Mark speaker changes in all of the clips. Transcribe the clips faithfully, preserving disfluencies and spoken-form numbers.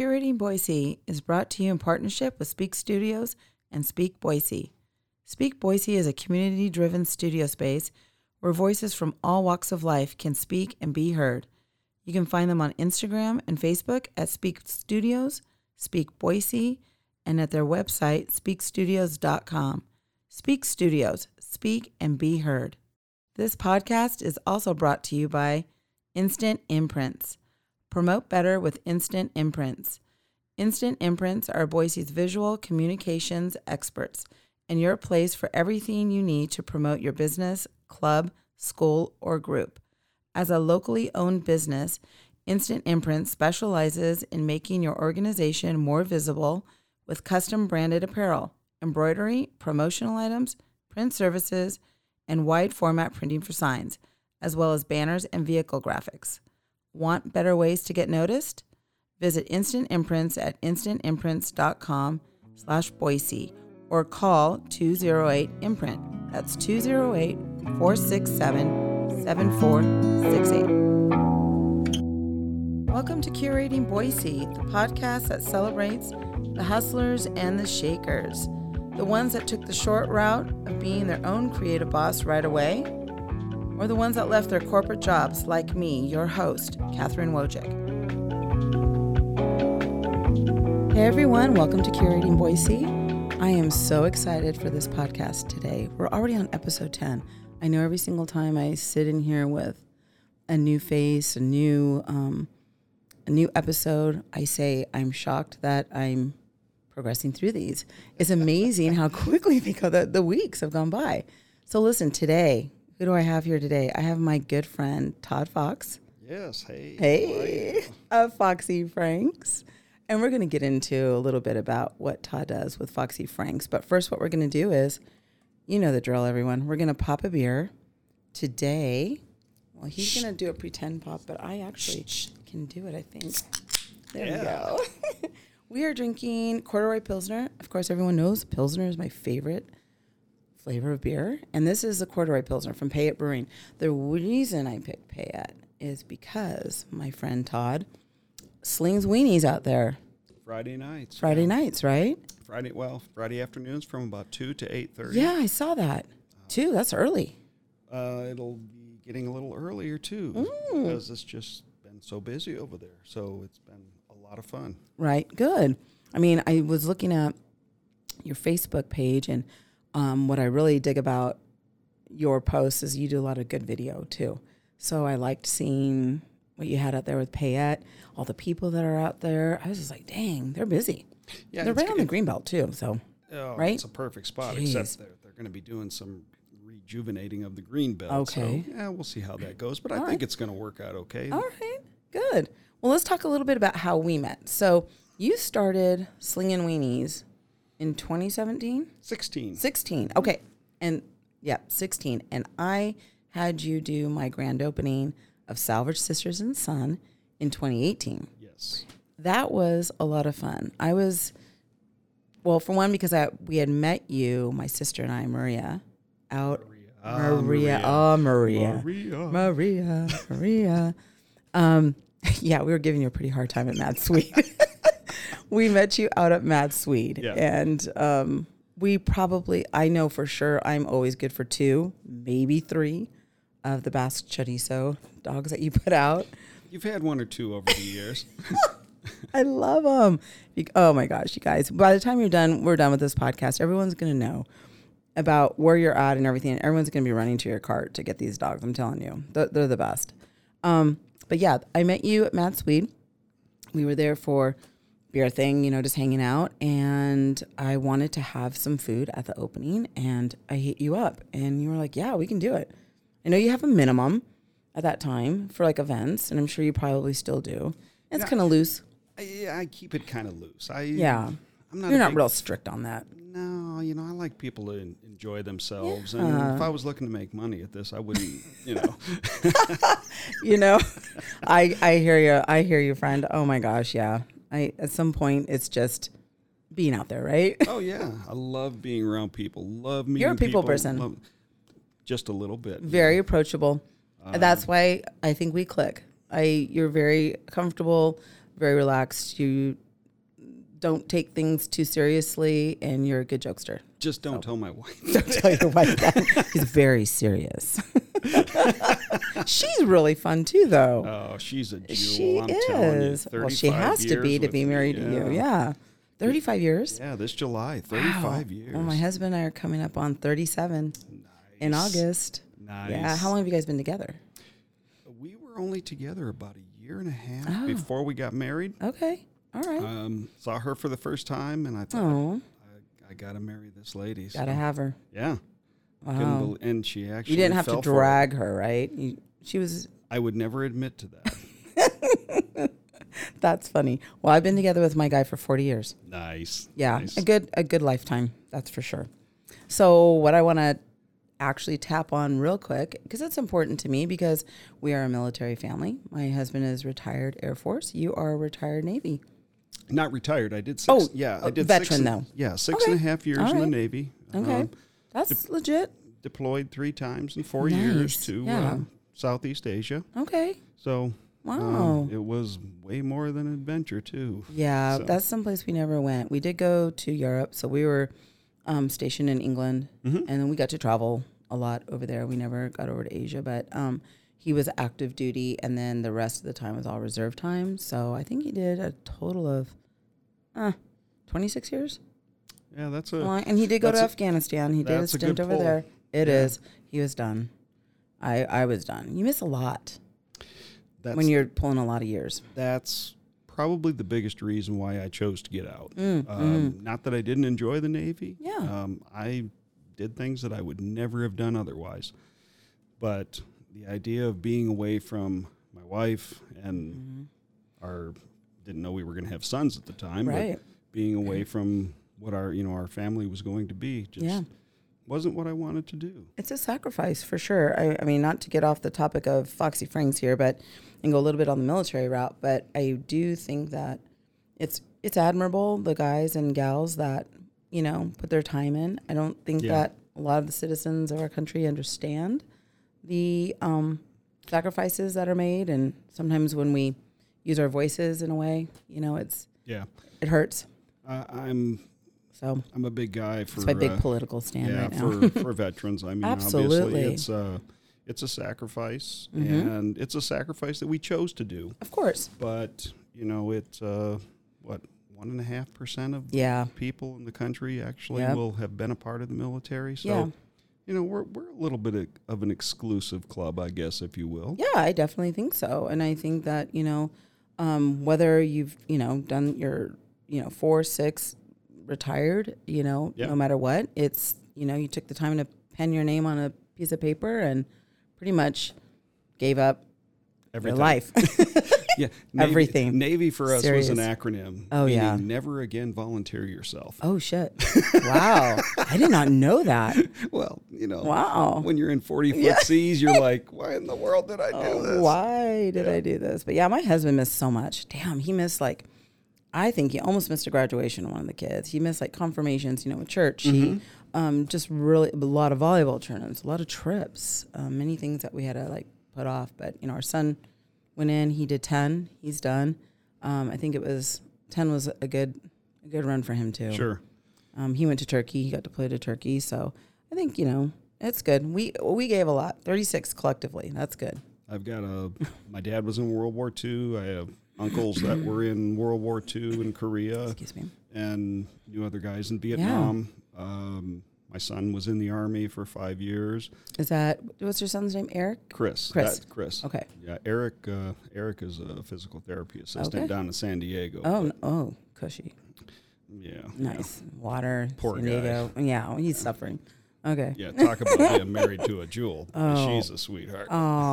Speaker 1: Curating Boise is brought to you in partnership with Speak Studios and Speak Boise. Speak Boise is a community-driven studio space where voices from all walks of life can speak and be heard. You can find them on Instagram and Facebook at Speak Studios, Speak Boise, and at their website, speak studios dot com. Speak Studios, speak and be heard. This podcast is also brought to you by Instant Imprints. Promote better with Instant Imprints. Instant Imprints are Boise's visual communications experts and your place for everything you need to promote your business, club, school, or group. As a locally owned business, Instant Imprints specializes in making your organization more visible with custom branded apparel, embroidery, promotional items, print services, and wide format printing for signs, as well as banners and vehicle graphics. Want better ways to get noticed? Visit Instant Imprints at instant imprints dot com slash Boise or call two oh eight imprint. That's two oh eight, four six seven, seven four six eight. Welcome to Curating Boise, the podcast that celebrates the hustlers and the shakers, the ones that took the short route of being their own creative boss right away, or the ones that left their corporate jobs like me, your host, Catherine Wojcik. Hey everyone, welcome to Curating Boise. I am so excited for this podcast today. We're already on episode ten. I know every single time I sit in here with a new face, a new um, a new episode, I say I'm shocked that I'm progressing through these. It's amazing how quickly they go, the, the weeks have gone by. So listen, today, who do I have here today? I have my good friend, Todd Fox.
Speaker 2: Yes, hey.
Speaker 1: Hey, of Foxy Franks. And we're going to get into a little bit about what Todd does with Foxy Franks. But first, what we're going to do is, you know the drill, everyone. We're going to pop a beer. Today, well, he's going to do a pretend pop, but I actually can do it, I think. There
Speaker 2: Yeah.
Speaker 1: we go. We are drinking Corduroy Pilsner. Of course, everyone knows Pilsner is my favorite flavor of beer. And this is the Corduroy Pilsner from Payette Brewing. The reason I picked Payette is because my friend Todd slings weenies out there.
Speaker 2: Friday nights.
Speaker 1: Friday
Speaker 2: yeah.
Speaker 1: nights, right?
Speaker 2: Friday, well, Friday afternoons from about two to eight thirty.
Speaker 1: Yeah, I saw that. Two, that's early.
Speaker 2: Uh, it'll be getting a little earlier, too,
Speaker 1: Mm.
Speaker 2: because it's just been so busy over there. So it's been a lot of fun.
Speaker 1: Right, good. I mean, I was looking at your Facebook page, and um, what I really dig about your posts is you do a lot of good video, too. So I liked seeing what you had out there with Payette, all the people that are out there. I was just like, dang, they're busy.
Speaker 2: Yeah,
Speaker 1: they're
Speaker 2: it's
Speaker 1: right on
Speaker 2: good.
Speaker 1: the Greenbelt, too, so,
Speaker 2: Oh,
Speaker 1: right?
Speaker 2: It's a perfect spot,
Speaker 1: Jeez.
Speaker 2: except they're, they're going to be doing some rejuvenating of the green belt.
Speaker 1: Okay.
Speaker 2: So, yeah, we'll see how that goes, but I
Speaker 1: All
Speaker 2: think
Speaker 1: right.
Speaker 2: it's going to work out okay.
Speaker 1: All right, good. Well, let's talk a little bit about how we met. So you started Slinging Weenies in twenty seventeen?
Speaker 2: sixteen.
Speaker 1: sixteen, okay. And, yeah, sixteen. And I had you do my grand opening of Salvage Sisters and Son in twenty eighteen.
Speaker 2: Yes.
Speaker 1: That was a lot of fun. I was, well, for one, because I we had met you, my sister and I, Maria, out.
Speaker 2: Ah,
Speaker 1: Maria. Oh, Maria.
Speaker 2: Maria.
Speaker 1: Maria. Maria. Um, yeah, we were giving you a pretty hard time at Mad Swede. We met you out at Mad Swede.
Speaker 2: Yeah.
Speaker 1: And um, we probably, I know for sure I'm always good for two, maybe three of the Basque Chorizo dogs that you put out.
Speaker 2: You've had one or two over the years.
Speaker 1: I love them. Oh my gosh, you guys. By the time you're done, we're done with this podcast, everyone's going to know about where you're at and everything. Everyone's going to be running to your cart to get these dogs. I'm telling you, they're, they're the best. Um, but yeah, I met you at Mad Swede. We were there for beer thing, you know, just hanging out. And I wanted to have some food at the opening, and I hit you up, and you were like, yeah, we can do it. I know you have a minimum at that time for like events, and I'm sure you probably still do. It's
Speaker 2: Yeah.
Speaker 1: kind of loose.
Speaker 2: I, I keep it kind of loose. I
Speaker 1: Yeah.
Speaker 2: I'm not
Speaker 1: You're
Speaker 2: a
Speaker 1: not
Speaker 2: big-
Speaker 1: real strict on that.
Speaker 2: No, you know, I like people to en- enjoy themselves. And
Speaker 1: Yeah.
Speaker 2: if I was looking to make money at this, I wouldn't, you know.
Speaker 1: You know, I I hear you. I hear you, friend. Oh my gosh, yeah. I at some point it's just being out there, right?
Speaker 2: Oh, yeah. I love being around people. Love meeting
Speaker 1: You're a people person.
Speaker 2: love- just a little bit.
Speaker 1: Very approachable.
Speaker 2: Um,
Speaker 1: That's why I think we click. I you're very comfortable, very relaxed. You don't take things too seriously, and you're a good jokester.
Speaker 2: Just don't
Speaker 1: So.
Speaker 2: tell my wife.
Speaker 1: Don't tell your wife that. He's very serious. She's really fun too, though.
Speaker 2: Oh, she's a jewel.
Speaker 1: She
Speaker 2: I'm telling you.
Speaker 1: is. Well, she has to
Speaker 2: years
Speaker 1: be to
Speaker 2: with
Speaker 1: be
Speaker 2: me,
Speaker 1: married to you. Yeah. thirty-five years.
Speaker 2: Yeah, this July, thirty-five
Speaker 1: Wow.
Speaker 2: years.
Speaker 1: Well, my husband and I are coming up on thirty-seven in
Speaker 2: Nice.
Speaker 1: August.
Speaker 2: Nice.
Speaker 1: Yeah. How long have you guys been together?
Speaker 2: We were only together about a year and a half
Speaker 1: Oh.
Speaker 2: before we got married.
Speaker 1: Okay. All right.
Speaker 2: Um, saw her for the first time, and I thought,
Speaker 1: Oh,
Speaker 2: I, I got to marry this lady. So,
Speaker 1: gotta have her.
Speaker 2: yeah. Couldn't
Speaker 1: Wow.
Speaker 2: bel- and she actually
Speaker 1: You didn't have to
Speaker 2: fell for it.
Speaker 1: drag her, right? You, she was.
Speaker 2: I would never admit to that.
Speaker 1: That's funny. Well, I've been together with my guy for forty years.
Speaker 2: Nice.
Speaker 1: Yeah,
Speaker 2: Nice.
Speaker 1: a good a good lifetime, that's for sure. So what I want to actually tap on real quick, because it's important to me, because we are a military family. My husband is retired Air Force. You are a retired Navy.
Speaker 2: Not retired. I did six.
Speaker 1: Oh,
Speaker 2: yeah,
Speaker 1: uh,
Speaker 2: I did
Speaker 1: veteran,
Speaker 2: six and,
Speaker 1: though.
Speaker 2: Yeah, six
Speaker 1: Okay.
Speaker 2: and a half years
Speaker 1: All
Speaker 2: in the
Speaker 1: right.
Speaker 2: Navy.
Speaker 1: Okay,
Speaker 2: Um,
Speaker 1: that's legit.
Speaker 2: deployed three times in four
Speaker 1: Nice.
Speaker 2: years to
Speaker 1: Yeah.
Speaker 2: uh, Southeast Asia.
Speaker 1: Okay.
Speaker 2: So
Speaker 1: Wow.
Speaker 2: um, it was way more than an adventure too.
Speaker 1: Yeah,
Speaker 2: So-
Speaker 1: that's someplace we never went. We did go to Europe, so we were um, stationed in England,
Speaker 2: Mhm.
Speaker 1: and then we got to travel a lot over there. We never got over to Asia, but um, he was active duty, and then the rest of the time was all reserve time. So I think he did a total of uh, twenty-six years.
Speaker 2: Yeah, that's a
Speaker 1: Long- and he did go to
Speaker 2: that's a-
Speaker 1: Afghanistan. He did a
Speaker 2: that's a
Speaker 1: stint
Speaker 2: good
Speaker 1: over
Speaker 2: pull.
Speaker 1: there. It
Speaker 2: Yeah.
Speaker 1: is. He was done. I I was done. You miss a lot
Speaker 2: that's
Speaker 1: when you're pulling a lot of years.
Speaker 2: that's probably the biggest reason why I chose to get out.
Speaker 1: Mm,
Speaker 2: Um, Not that I didn't enjoy the Navy.
Speaker 1: Yeah.
Speaker 2: Um, I did things that I would never have done otherwise. But the idea of being away from my wife and
Speaker 1: Mhm.
Speaker 2: our didn't know we were going to have sons at the time,
Speaker 1: Right.
Speaker 2: but being away from what our you know our family was going to be just
Speaker 1: Yeah.
Speaker 2: wasn't what I wanted to do.
Speaker 1: It's a sacrifice for sure. I, I mean, not to get off the topic of Foxy Franks here, but and go a little bit on the military route. But I do think that it's it's admirable, the guys and gals that you know put their time in. I don't think
Speaker 2: Yeah.
Speaker 1: that a lot of the citizens of our country understand the um, sacrifices that are made, and sometimes when we use our voices in a way, you know, it's
Speaker 2: Yeah,
Speaker 1: it hurts.
Speaker 2: I, I'm
Speaker 1: So
Speaker 2: I'm a big guy for
Speaker 1: it's my big
Speaker 2: uh,
Speaker 1: political stand
Speaker 2: yeah
Speaker 1: right now.
Speaker 2: for for veterans. I mean,
Speaker 1: Absolutely.
Speaker 2: obviously it's uh it's a sacrifice,
Speaker 1: Mhm.
Speaker 2: and it's a sacrifice that we chose to do.
Speaker 1: Of course,
Speaker 2: But you know, it's uh, what one and a half percent of
Speaker 1: yeah,
Speaker 2: people in the country actually
Speaker 1: Yep.
Speaker 2: will have been a part of the military. So
Speaker 1: yeah.
Speaker 2: you know, we're we're a little bit of, of an exclusive club, I guess, if you will.
Speaker 1: Yeah, I definitely think so. And I think that, you know, um, whether you've, you know, done your, you know, four, six, retired, you know,
Speaker 2: Yeah.
Speaker 1: no matter what, it's, you know, you took the time to pen your name on a piece of paper and pretty much gave up
Speaker 2: Everything.
Speaker 1: your life.
Speaker 2: Yeah,
Speaker 1: Everything.
Speaker 2: Navy for us
Speaker 1: Serious.
Speaker 2: was an acronym.
Speaker 1: Oh,
Speaker 2: meaning
Speaker 1: yeah.
Speaker 2: never again volunteer yourself.
Speaker 1: Oh, shit. Wow. I did not know that.
Speaker 2: Well, you know,
Speaker 1: Wow.
Speaker 2: when you're in forty foot
Speaker 1: Yeah.
Speaker 2: seas, you're like, why in the world did I do
Speaker 1: Oh,
Speaker 2: this?
Speaker 1: why did
Speaker 2: Yeah.
Speaker 1: I do this? But yeah, my husband missed so much. Damn, he missed like, I think he almost missed a graduation of one of the kids. He missed like confirmations, you know, with church. He
Speaker 2: Mhm.
Speaker 1: um, just really, a lot of volleyball tournaments, a lot of trips, um, many things that we had to like put off. But, you know, our son went in, he did ten, he's done. Um, I think it was, ten was a good, a good run for him too.
Speaker 2: Sure.
Speaker 1: Um, he went to Turkey, he got to play to Turkey. So I think, you know, it's good. We, we gave a lot, thirty-six collectively. That's good.
Speaker 2: I've got a, my dad was in World War Two. I have uncles that were in World War Two in Korea
Speaker 1: Excuse me.
Speaker 2: and knew other guys in Vietnam. Um, my son was in the Army for five years.
Speaker 1: Is that, what's your son's name? Eric?
Speaker 2: Chris.
Speaker 1: Chris.
Speaker 2: That, Chris.
Speaker 1: Okay.
Speaker 2: Yeah, Eric. Uh, Eric is a physical therapy assistant
Speaker 1: Okay.
Speaker 2: down in San Diego.
Speaker 1: Oh,
Speaker 2: but,
Speaker 1: oh, cushy.
Speaker 2: yeah.
Speaker 1: Nice. Water.
Speaker 2: Poor
Speaker 1: San
Speaker 2: guy.
Speaker 1: Diego. Yeah, he's suffering. Okay.
Speaker 2: Yeah. Yeah, talk about being married to a jewel.
Speaker 1: Oh.
Speaker 2: She's a sweetheart.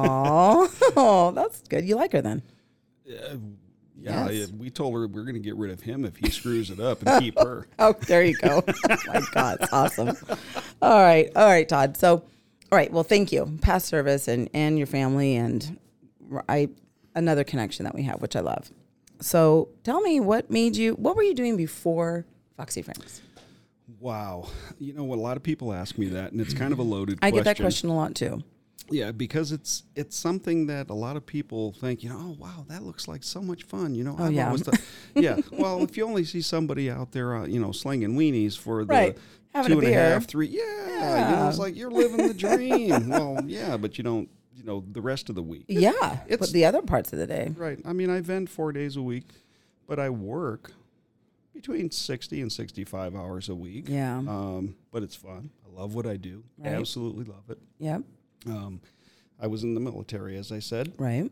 Speaker 1: Oh, oh, that's good. You like her then?
Speaker 2: Uh, yeah,
Speaker 1: Yes.
Speaker 2: yeah, we told her we're going to get rid of him if he screws it up and keep her.
Speaker 1: Oh, there you go. Oh my God, it's awesome. All right, all right, Todd. So, all right. Well, thank you, past service and and your family, and I another connection that we have, which I love. So, tell me what made you. What were you doing before Foxy Franks?
Speaker 2: Wow. You know, a lot of people ask me that, and it's kind of a loaded
Speaker 1: I
Speaker 2: question.
Speaker 1: get that question a lot too.
Speaker 2: Yeah, because it's it's something that a lot of people think, you know, oh, wow, that looks like so much fun. You know,
Speaker 1: Oh,
Speaker 2: I've
Speaker 1: yeah.
Speaker 2: always thought, yeah. Well, if you only see somebody out there, uh, you know, slinging weenies for the
Speaker 1: Right. Having
Speaker 2: two
Speaker 1: a
Speaker 2: and a
Speaker 1: beer.
Speaker 2: half, three, yeah,
Speaker 1: Yeah.
Speaker 2: you know, it's like you're living the dream. Well, yeah, but you don't, you know, the rest of the week.
Speaker 1: Yeah,
Speaker 2: It's-
Speaker 1: but the other parts of the day.
Speaker 2: Right. I mean, I vend four days a week, but I work between sixty and sixty-five hours a week.
Speaker 1: Yeah.
Speaker 2: Um, but it's fun. I love what I do.
Speaker 1: Right.
Speaker 2: Absolutely love it.
Speaker 1: Yep.
Speaker 2: Um, I was in the military, as I said.
Speaker 1: Right.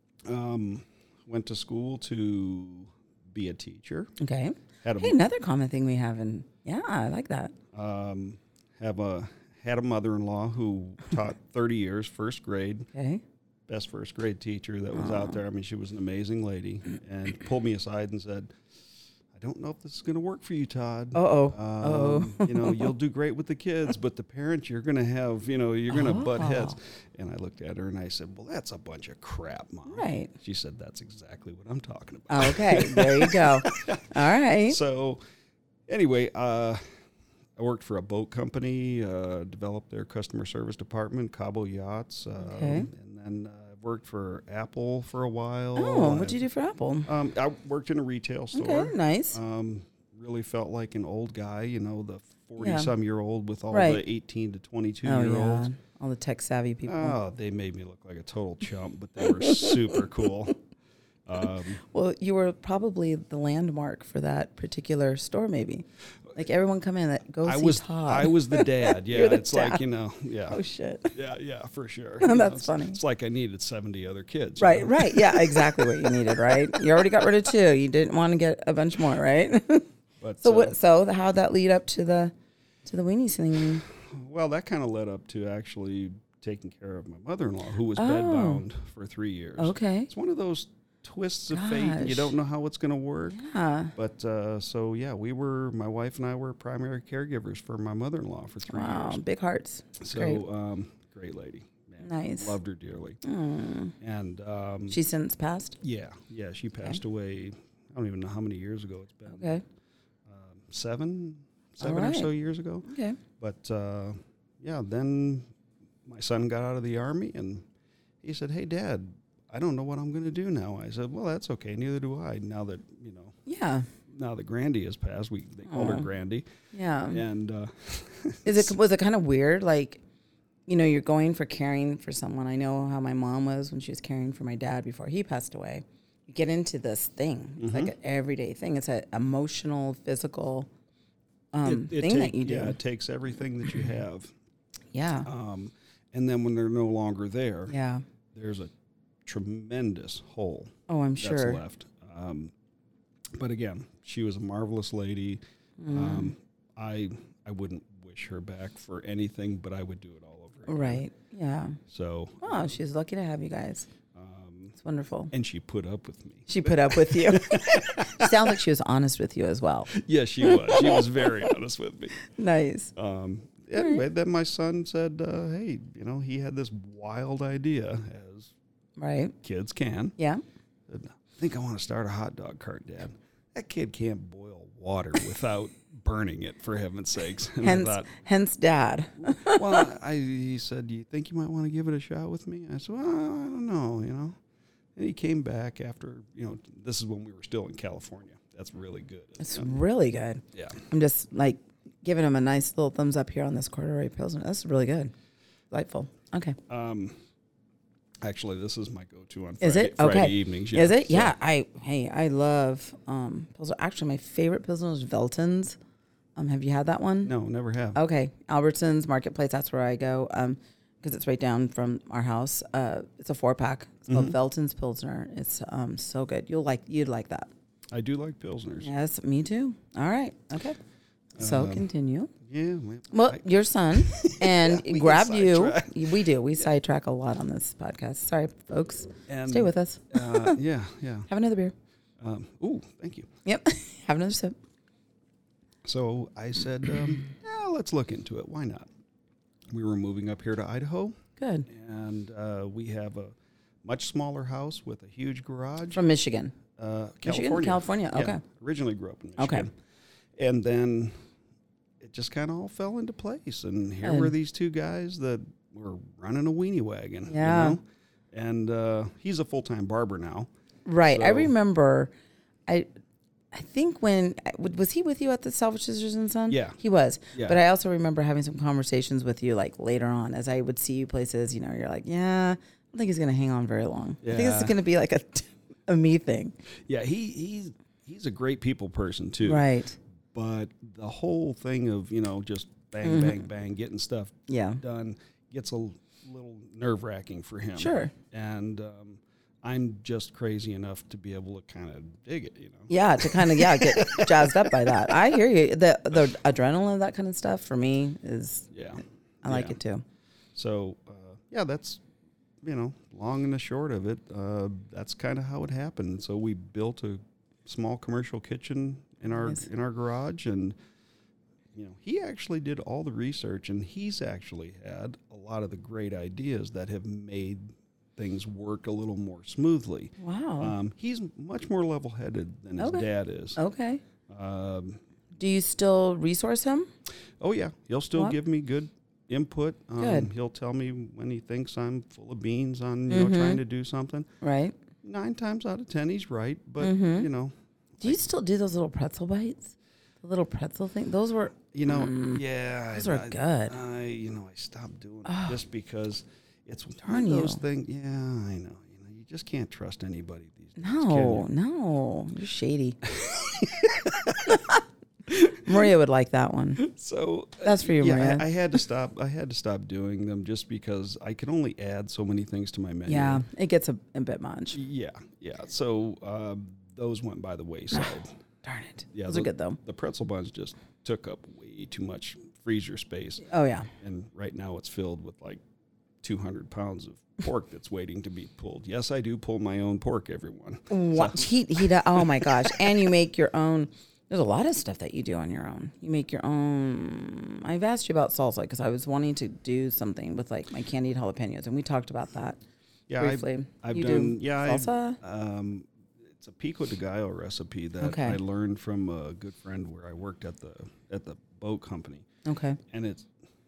Speaker 2: Um, went to school to be a teacher.
Speaker 1: Okay.
Speaker 2: Had a
Speaker 1: Hey, another common thing we have in, yeah, I like that.
Speaker 2: um, have a had a mother-in-law who taught thirty years, first grade,
Speaker 1: Okay.
Speaker 2: best first grade teacher that was
Speaker 1: Oh.
Speaker 2: out there. I mean, she was an amazing lady, and pulled me aside and said, "I don't know if this is going to work for you, Todd.
Speaker 1: Uh-oh.
Speaker 2: Um,
Speaker 1: Uh-oh.
Speaker 2: you know, you'll do great with the kids, but the parents, you're going to have, you know, you're going to butt heads."
Speaker 1: Oh.
Speaker 2: And I looked at her and I said, "Well, that's a bunch of crap, Mom."
Speaker 1: Right.
Speaker 2: She said, "That's exactly what I'm talking about."
Speaker 1: Okay. There you go. All right.
Speaker 2: So, anyway, uh, I worked for a boat company, uh, developed their customer service department, Cabo Yachts, uh,
Speaker 1: Okay.
Speaker 2: and then uh, worked for Apple for a while.
Speaker 1: Oh, what'd you do for Apple?
Speaker 2: Um, I worked in a retail store.
Speaker 1: Okay, nice.
Speaker 2: Um, really felt like an old guy, you know, the
Speaker 1: Yeah.
Speaker 2: forty-some-year-old with all
Speaker 1: Right.
Speaker 2: the eighteen to
Speaker 1: Oh,
Speaker 2: twenty-two-year-olds.
Speaker 1: yeah. All the tech savvy people.
Speaker 2: Oh, they made me look like a total chump, but they were super cool. Um,
Speaker 1: Well, you were probably the landmark for that particular store, maybe. Like everyone come in that goes
Speaker 2: I
Speaker 1: see
Speaker 2: was
Speaker 1: Todd.
Speaker 2: I was the dad. Yeah,
Speaker 1: You're the
Speaker 2: it's like,
Speaker 1: dad.
Speaker 2: you know, yeah.
Speaker 1: Oh shit.
Speaker 2: Yeah, yeah, for sure.
Speaker 1: That's
Speaker 2: You know, it's,
Speaker 1: funny.
Speaker 2: It's like I needed seventy other kids. you
Speaker 1: Right,
Speaker 2: know?
Speaker 1: right. Yeah, exactly what you needed, right? You already got rid of two. You didn't want to get a bunch more, right?
Speaker 2: But,
Speaker 1: so
Speaker 2: uh,
Speaker 1: what so how'd that lead up to the to the weenie thing?
Speaker 2: well, that kind of led up to actually taking care of my mother-in-law, who was
Speaker 1: Oh.
Speaker 2: bedbound for three years.
Speaker 1: Okay.
Speaker 2: It's one of those twists of fate. You
Speaker 1: Gosh.
Speaker 2: don't know how it's going to work.
Speaker 1: Yeah.
Speaker 2: But uh, so, yeah, we were, my wife and I were primary caregivers for my mother-in-law for three
Speaker 1: Wow,
Speaker 2: years.
Speaker 1: big hearts.
Speaker 2: So,
Speaker 1: great.
Speaker 2: Um, great lady. Man,
Speaker 1: Nice.
Speaker 2: Loved her dearly.
Speaker 1: Mm.
Speaker 2: And um,
Speaker 1: She's since passed?
Speaker 2: yeah, yeah, she passed away. I don't even know how many years ago it's been.
Speaker 1: Okay.
Speaker 2: Um, seven, seven
Speaker 1: right.
Speaker 2: or so years ago.
Speaker 1: Okay.
Speaker 2: But uh, yeah, then my son got out of the Army and he said, "Hey, Dad, I don't know what I'm going to do now." I said, "Well, that's okay. Neither do I. Now that, you know,
Speaker 1: Yeah.
Speaker 2: now that Grandy has passed, we they called her
Speaker 1: Aw.
Speaker 2: Grandy."
Speaker 1: Yeah.
Speaker 2: And uh,
Speaker 1: Is it was it kind of weird? Like, you know, you're going for caring for someone. I know how my mom was when she was caring for my dad before he passed away. You get into this thing. It's like an everyday thing. It's an emotional, physical um,
Speaker 2: it, it
Speaker 1: thing
Speaker 2: take-
Speaker 1: that you do.
Speaker 2: Yeah, it takes everything that you have.
Speaker 1: Yeah.
Speaker 2: Um, and then when they're no longer there,
Speaker 1: Yeah.
Speaker 2: there's a tremendous hole
Speaker 1: Oh, I'm
Speaker 2: that's
Speaker 1: sure.
Speaker 2: left. Um, but again, she was a marvelous lady.
Speaker 1: Mm.
Speaker 2: Um, I I wouldn't wish her back for anything, but I would do it all over again.
Speaker 1: Right. Yeah.
Speaker 2: So,
Speaker 1: Oh, she's lucky to have you guys.
Speaker 2: um,
Speaker 1: It's wonderful.
Speaker 2: and she put up with me.
Speaker 1: She put up with you. Sounds like she was honest with you as well.
Speaker 2: Yes, she was. She was very honest with me.
Speaker 1: Nice.
Speaker 2: Um, anyway, then my son said, uh, "Hey, you know, he had this wild idea, as
Speaker 1: Right.
Speaker 2: kids can.
Speaker 1: Yeah.
Speaker 2: Said, I think I want to start a hot dog cart, Dad. That kid can't boil water without burning it, for heaven's sakes." And
Speaker 1: Hence,
Speaker 2: I thought,
Speaker 1: hence dad.
Speaker 2: well, I, he said, "Do you think you might want to give it a shot with me?" I said, "Well, I don't know, you know." And he came back after, you know, this is when we were still in California. That's really good.
Speaker 1: It's
Speaker 2: isn't it?
Speaker 1: really good.
Speaker 2: Yeah.
Speaker 1: I'm just like giving him a nice little thumbs up here on this corduroy pilsner. That's really good. Delightful. Okay.
Speaker 2: Um, actually, this is my go-to on Friday,
Speaker 1: Is it?
Speaker 2: Friday
Speaker 1: Okay.
Speaker 2: evenings.
Speaker 1: Is it?
Speaker 2: So-
Speaker 1: Yeah. I hey, I love um pilsner. Actually, my favorite pilsner is Velton's. Um, have you had that one?
Speaker 2: No, never have.
Speaker 1: Okay, Albertsons Marketplace. That's where I go. Um, because it's right down from our house. Uh, it's a four pack. It's called
Speaker 2: Mhm.
Speaker 1: Velton's Pilsner. It's um so good. You'll like you'd like that.
Speaker 2: I do like Pilsners.
Speaker 1: Yes, me too. All right. Okay. So
Speaker 2: Um,
Speaker 1: continue.
Speaker 2: Yeah. well,
Speaker 1: Well,
Speaker 2: I-
Speaker 1: your son and
Speaker 2: we get
Speaker 1: grabbed you.
Speaker 2: sidetracked.
Speaker 1: We do. We sidetrack a lot on this podcast. Sorry, folks.
Speaker 2: and,
Speaker 1: Stay with us.
Speaker 2: uh, yeah, yeah.
Speaker 1: Have another beer.
Speaker 2: Um, ooh, thank you.
Speaker 1: Yep. Have another sip.
Speaker 2: So I said, um, yeah, let's look into it. Why not? We were moving up here to Idaho,
Speaker 1: Good.
Speaker 2: and uh, we have a much smaller house with a huge garage.
Speaker 1: From Michigan.
Speaker 2: uh,
Speaker 1: Michigan?
Speaker 2: California.
Speaker 1: California.
Speaker 2: Yeah,
Speaker 1: Okay.
Speaker 2: originally grew up in
Speaker 1: Okay.
Speaker 2: Michigan. And then it just kind of all fell into place. And here
Speaker 1: Good.
Speaker 2: were these two guys that we're running a weenie wagon.
Speaker 1: Yeah.
Speaker 2: You know? And uh, he's a full-time barber now.
Speaker 1: Right.
Speaker 2: So,
Speaker 1: I remember, I I think when, was he with you at the Salvage Sisters and Son?
Speaker 2: Yeah.
Speaker 1: He was.
Speaker 2: Yeah.
Speaker 1: But I also remember having some conversations with you like later on as I would see you places, you know, you're like, yeah, I don't think he's going to hang on very long.
Speaker 2: Yeah.
Speaker 1: I think this is going to be like a, a me thing.
Speaker 2: Yeah, he he's, he's a great people person too.
Speaker 1: Right.
Speaker 2: But the whole thing of, you know, just bang,
Speaker 1: Mm-hmm.
Speaker 2: bang, bang, getting stuff
Speaker 1: Yeah.
Speaker 2: done gets a little nerve-wracking for him.
Speaker 1: Sure.
Speaker 2: And um, I'm just crazy enough to be able to kind of dig it, you know.
Speaker 1: Yeah, to kind of, yeah, get jazzed up by that. I hear you. The the adrenaline of that kind of stuff for me is,
Speaker 2: Yeah.
Speaker 1: I like
Speaker 2: Yeah.
Speaker 1: it too.
Speaker 2: So, uh, yeah, that's, you know, long and the short of it. Uh, that's kind of how it happened. So we built a small commercial kitchen in our
Speaker 1: Nice.
Speaker 2: in our garage, and you know, he actually did all the research, and he's actually had a lot of the great ideas that have made things work a little more smoothly.
Speaker 1: Wow.
Speaker 2: Um, he's much more level-headed than his
Speaker 1: Okay.
Speaker 2: dad is.
Speaker 1: Okay.
Speaker 2: Um,
Speaker 1: Do you still resource him?
Speaker 2: oh yeah, he'll still
Speaker 1: What?
Speaker 2: give me good input. Um,
Speaker 1: Good.
Speaker 2: He'll tell me when he thinks I'm full of beans on, you
Speaker 1: Mhm.
Speaker 2: know, trying to do something.
Speaker 1: Right.
Speaker 2: Nine times out of ten, he's right. But
Speaker 1: Mhm.
Speaker 2: you know,
Speaker 1: Do you still do those little pretzel bites? The little pretzel thing? Those were,
Speaker 2: you know,
Speaker 1: Mm.
Speaker 2: yeah,
Speaker 1: Those
Speaker 2: I,
Speaker 1: are
Speaker 2: I-
Speaker 1: good.
Speaker 2: I, you know, I stopped doing
Speaker 1: Oh.
Speaker 2: it just because it's
Speaker 1: Darn
Speaker 2: one of those
Speaker 1: you.
Speaker 2: things. Yeah, I know. You know, you just can't trust anybody these days.
Speaker 1: no,
Speaker 2: can you?
Speaker 1: no. You're shady. Maria would like that one.
Speaker 2: So uh,
Speaker 1: That's for you,
Speaker 2: yeah,
Speaker 1: Maria.
Speaker 2: I, I had to stop. I had to stop doing them just because I can only add so many things to my menu.
Speaker 1: Yeah, it gets a, a bit much.
Speaker 2: Yeah, yeah. So uh, those went by the wayside.
Speaker 1: Darn it.
Speaker 2: Yeah,
Speaker 1: Those
Speaker 2: the,
Speaker 1: are good, though.
Speaker 2: The pretzel buns just took up way too much freezer space,
Speaker 1: Oh, yeah.
Speaker 2: and right now it's filled with like two hundred pounds of pork that's waiting to be pulled. Yes, I do pull my own pork, everyone.
Speaker 1: What? He, he does, oh, my gosh. And you make your own. There's a lot of stuff that you do on your own. You make your own. I've asked you about salsa because I was wanting to do something with like my candied jalapenos, and we talked about that
Speaker 2: Yeah,
Speaker 1: briefly.
Speaker 2: I've, I've
Speaker 1: You
Speaker 2: done.
Speaker 1: do
Speaker 2: Yeah,
Speaker 1: salsa?
Speaker 2: I've, um, it's a pico de gallo recipe that
Speaker 1: Okay.
Speaker 2: I learned from a good friend where I worked at the at the boat company,
Speaker 1: Okay.
Speaker 2: and it's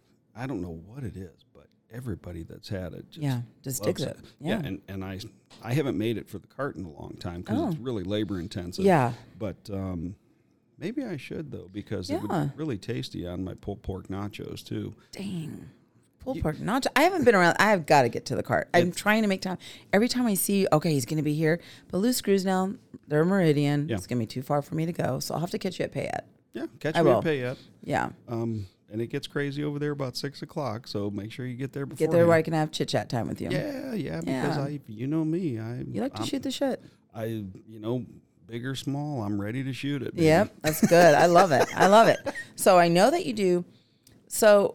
Speaker 2: I don't know what it is, but everybody that's had it just
Speaker 1: Yeah, just
Speaker 2: loves
Speaker 1: digs it.
Speaker 2: Yeah,
Speaker 1: Yeah.
Speaker 2: and, and I I haven't made it for the cart in a long time because it's
Speaker 1: Oh.
Speaker 2: really labor intensive.
Speaker 1: Yeah.
Speaker 2: But um, maybe I should though because it would
Speaker 1: Yeah.
Speaker 2: be really tasty on my pulled pork nachos too.
Speaker 1: Dang. Pulled
Speaker 2: You-
Speaker 1: pork nacho. I haven't been around. I have got to get to the cart. I'm
Speaker 2: It's-
Speaker 1: trying to make time. Every time I see, okay, he's going to be here. But Loose Screws now, they're Meridian.
Speaker 2: Yeah.
Speaker 1: It's going to be too far for me to go. So I'll have to catch you at Payette.
Speaker 2: Yeah, catch
Speaker 1: I
Speaker 2: me
Speaker 1: will.
Speaker 2: at Payette.
Speaker 1: Yeah.
Speaker 2: Um, and it gets crazy over there about six o'clock, so make sure you get there before.
Speaker 1: Get there where I can have chit chat time with you.
Speaker 2: Yeah, yeah, because
Speaker 1: Yeah.
Speaker 2: I, you know me, I
Speaker 1: You like to
Speaker 2: I'm-
Speaker 1: shoot the shit.
Speaker 2: I, you know, big or small, I'm ready to shoot it. baby.
Speaker 1: Yep. That's good. I love it. I love it. So I know that you do. So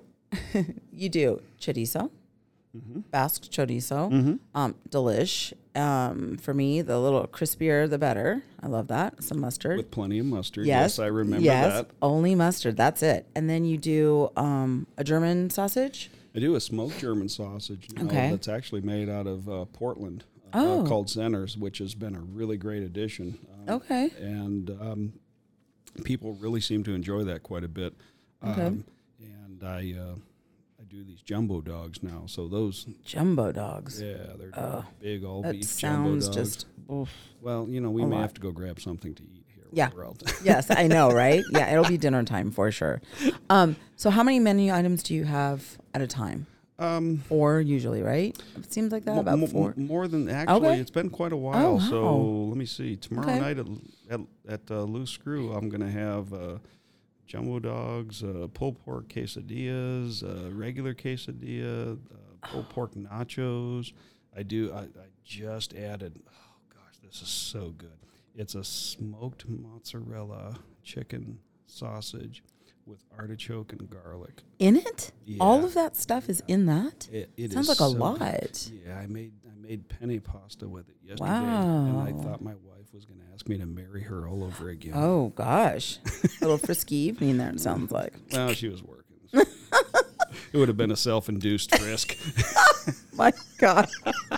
Speaker 1: you do chorizo,
Speaker 2: Mm-hmm.
Speaker 1: Basque chorizo, um, delish. Um, for me, the little crispier, the better. I love that. Some mustard.
Speaker 2: With plenty of mustard.
Speaker 1: Yes,
Speaker 2: Yes, I remember
Speaker 1: yes,
Speaker 2: that.
Speaker 1: only mustard. That's it. And then you do um, a German sausage.
Speaker 2: I do a smoked German sausage now
Speaker 1: Okay.
Speaker 2: that's actually made out of uh, Portland, uh,
Speaker 1: Oh.
Speaker 2: called Zenners, which has been a really great addition. Um,
Speaker 1: Okay.
Speaker 2: And um, people really seem to enjoy that quite a bit.
Speaker 1: Okay.
Speaker 2: Um, and I, uh, I do these jumbo dogs now. So those,
Speaker 1: Jumbo dogs.
Speaker 2: yeah, they're
Speaker 1: Ugh.
Speaker 2: big all
Speaker 1: That
Speaker 2: beef jumbo
Speaker 1: sounds
Speaker 2: dogs.
Speaker 1: just. Oof.
Speaker 2: Well, you know, we
Speaker 1: a
Speaker 2: may
Speaker 1: lot.
Speaker 2: have to go grab something to eat here.
Speaker 1: Yeah.
Speaker 2: while we're out.
Speaker 1: Yes, I know, right? Yeah, it'll be dinner time for sure. Um, so how many menu items do you have at a time?
Speaker 2: Um,
Speaker 1: Four usually, right? It seems like that.
Speaker 2: Mo-
Speaker 1: About
Speaker 2: mo-
Speaker 1: four.
Speaker 2: More than actually,
Speaker 1: Okay.
Speaker 2: it's been quite a while.
Speaker 1: Oh, wow.
Speaker 2: So let me see. Tomorrow
Speaker 1: Okay.
Speaker 2: night at at, at uh, Loose Screw, I'm gonna have uh, jumbo dogs, uh, pulled pork quesadillas, uh, regular quesadilla, uh, pulled pork nachos. I do. I, I just added. Oh gosh, this is so good. It's a smoked mozzarella chicken sausage with artichoke and garlic.
Speaker 1: In it? All
Speaker 2: Yeah.
Speaker 1: of that stuff is in that?
Speaker 2: It, it
Speaker 1: Sounds
Speaker 2: is
Speaker 1: like a
Speaker 2: so
Speaker 1: lot.
Speaker 2: good. Yeah, I made I made penne pasta with it yesterday,
Speaker 1: Wow.
Speaker 2: and I thought my wife was going to ask me to marry her all over again.
Speaker 1: Oh, gosh. A little frisky evening there, it sounds like.
Speaker 2: Well, she was working. so it would have been a self-induced risk.
Speaker 1: My God.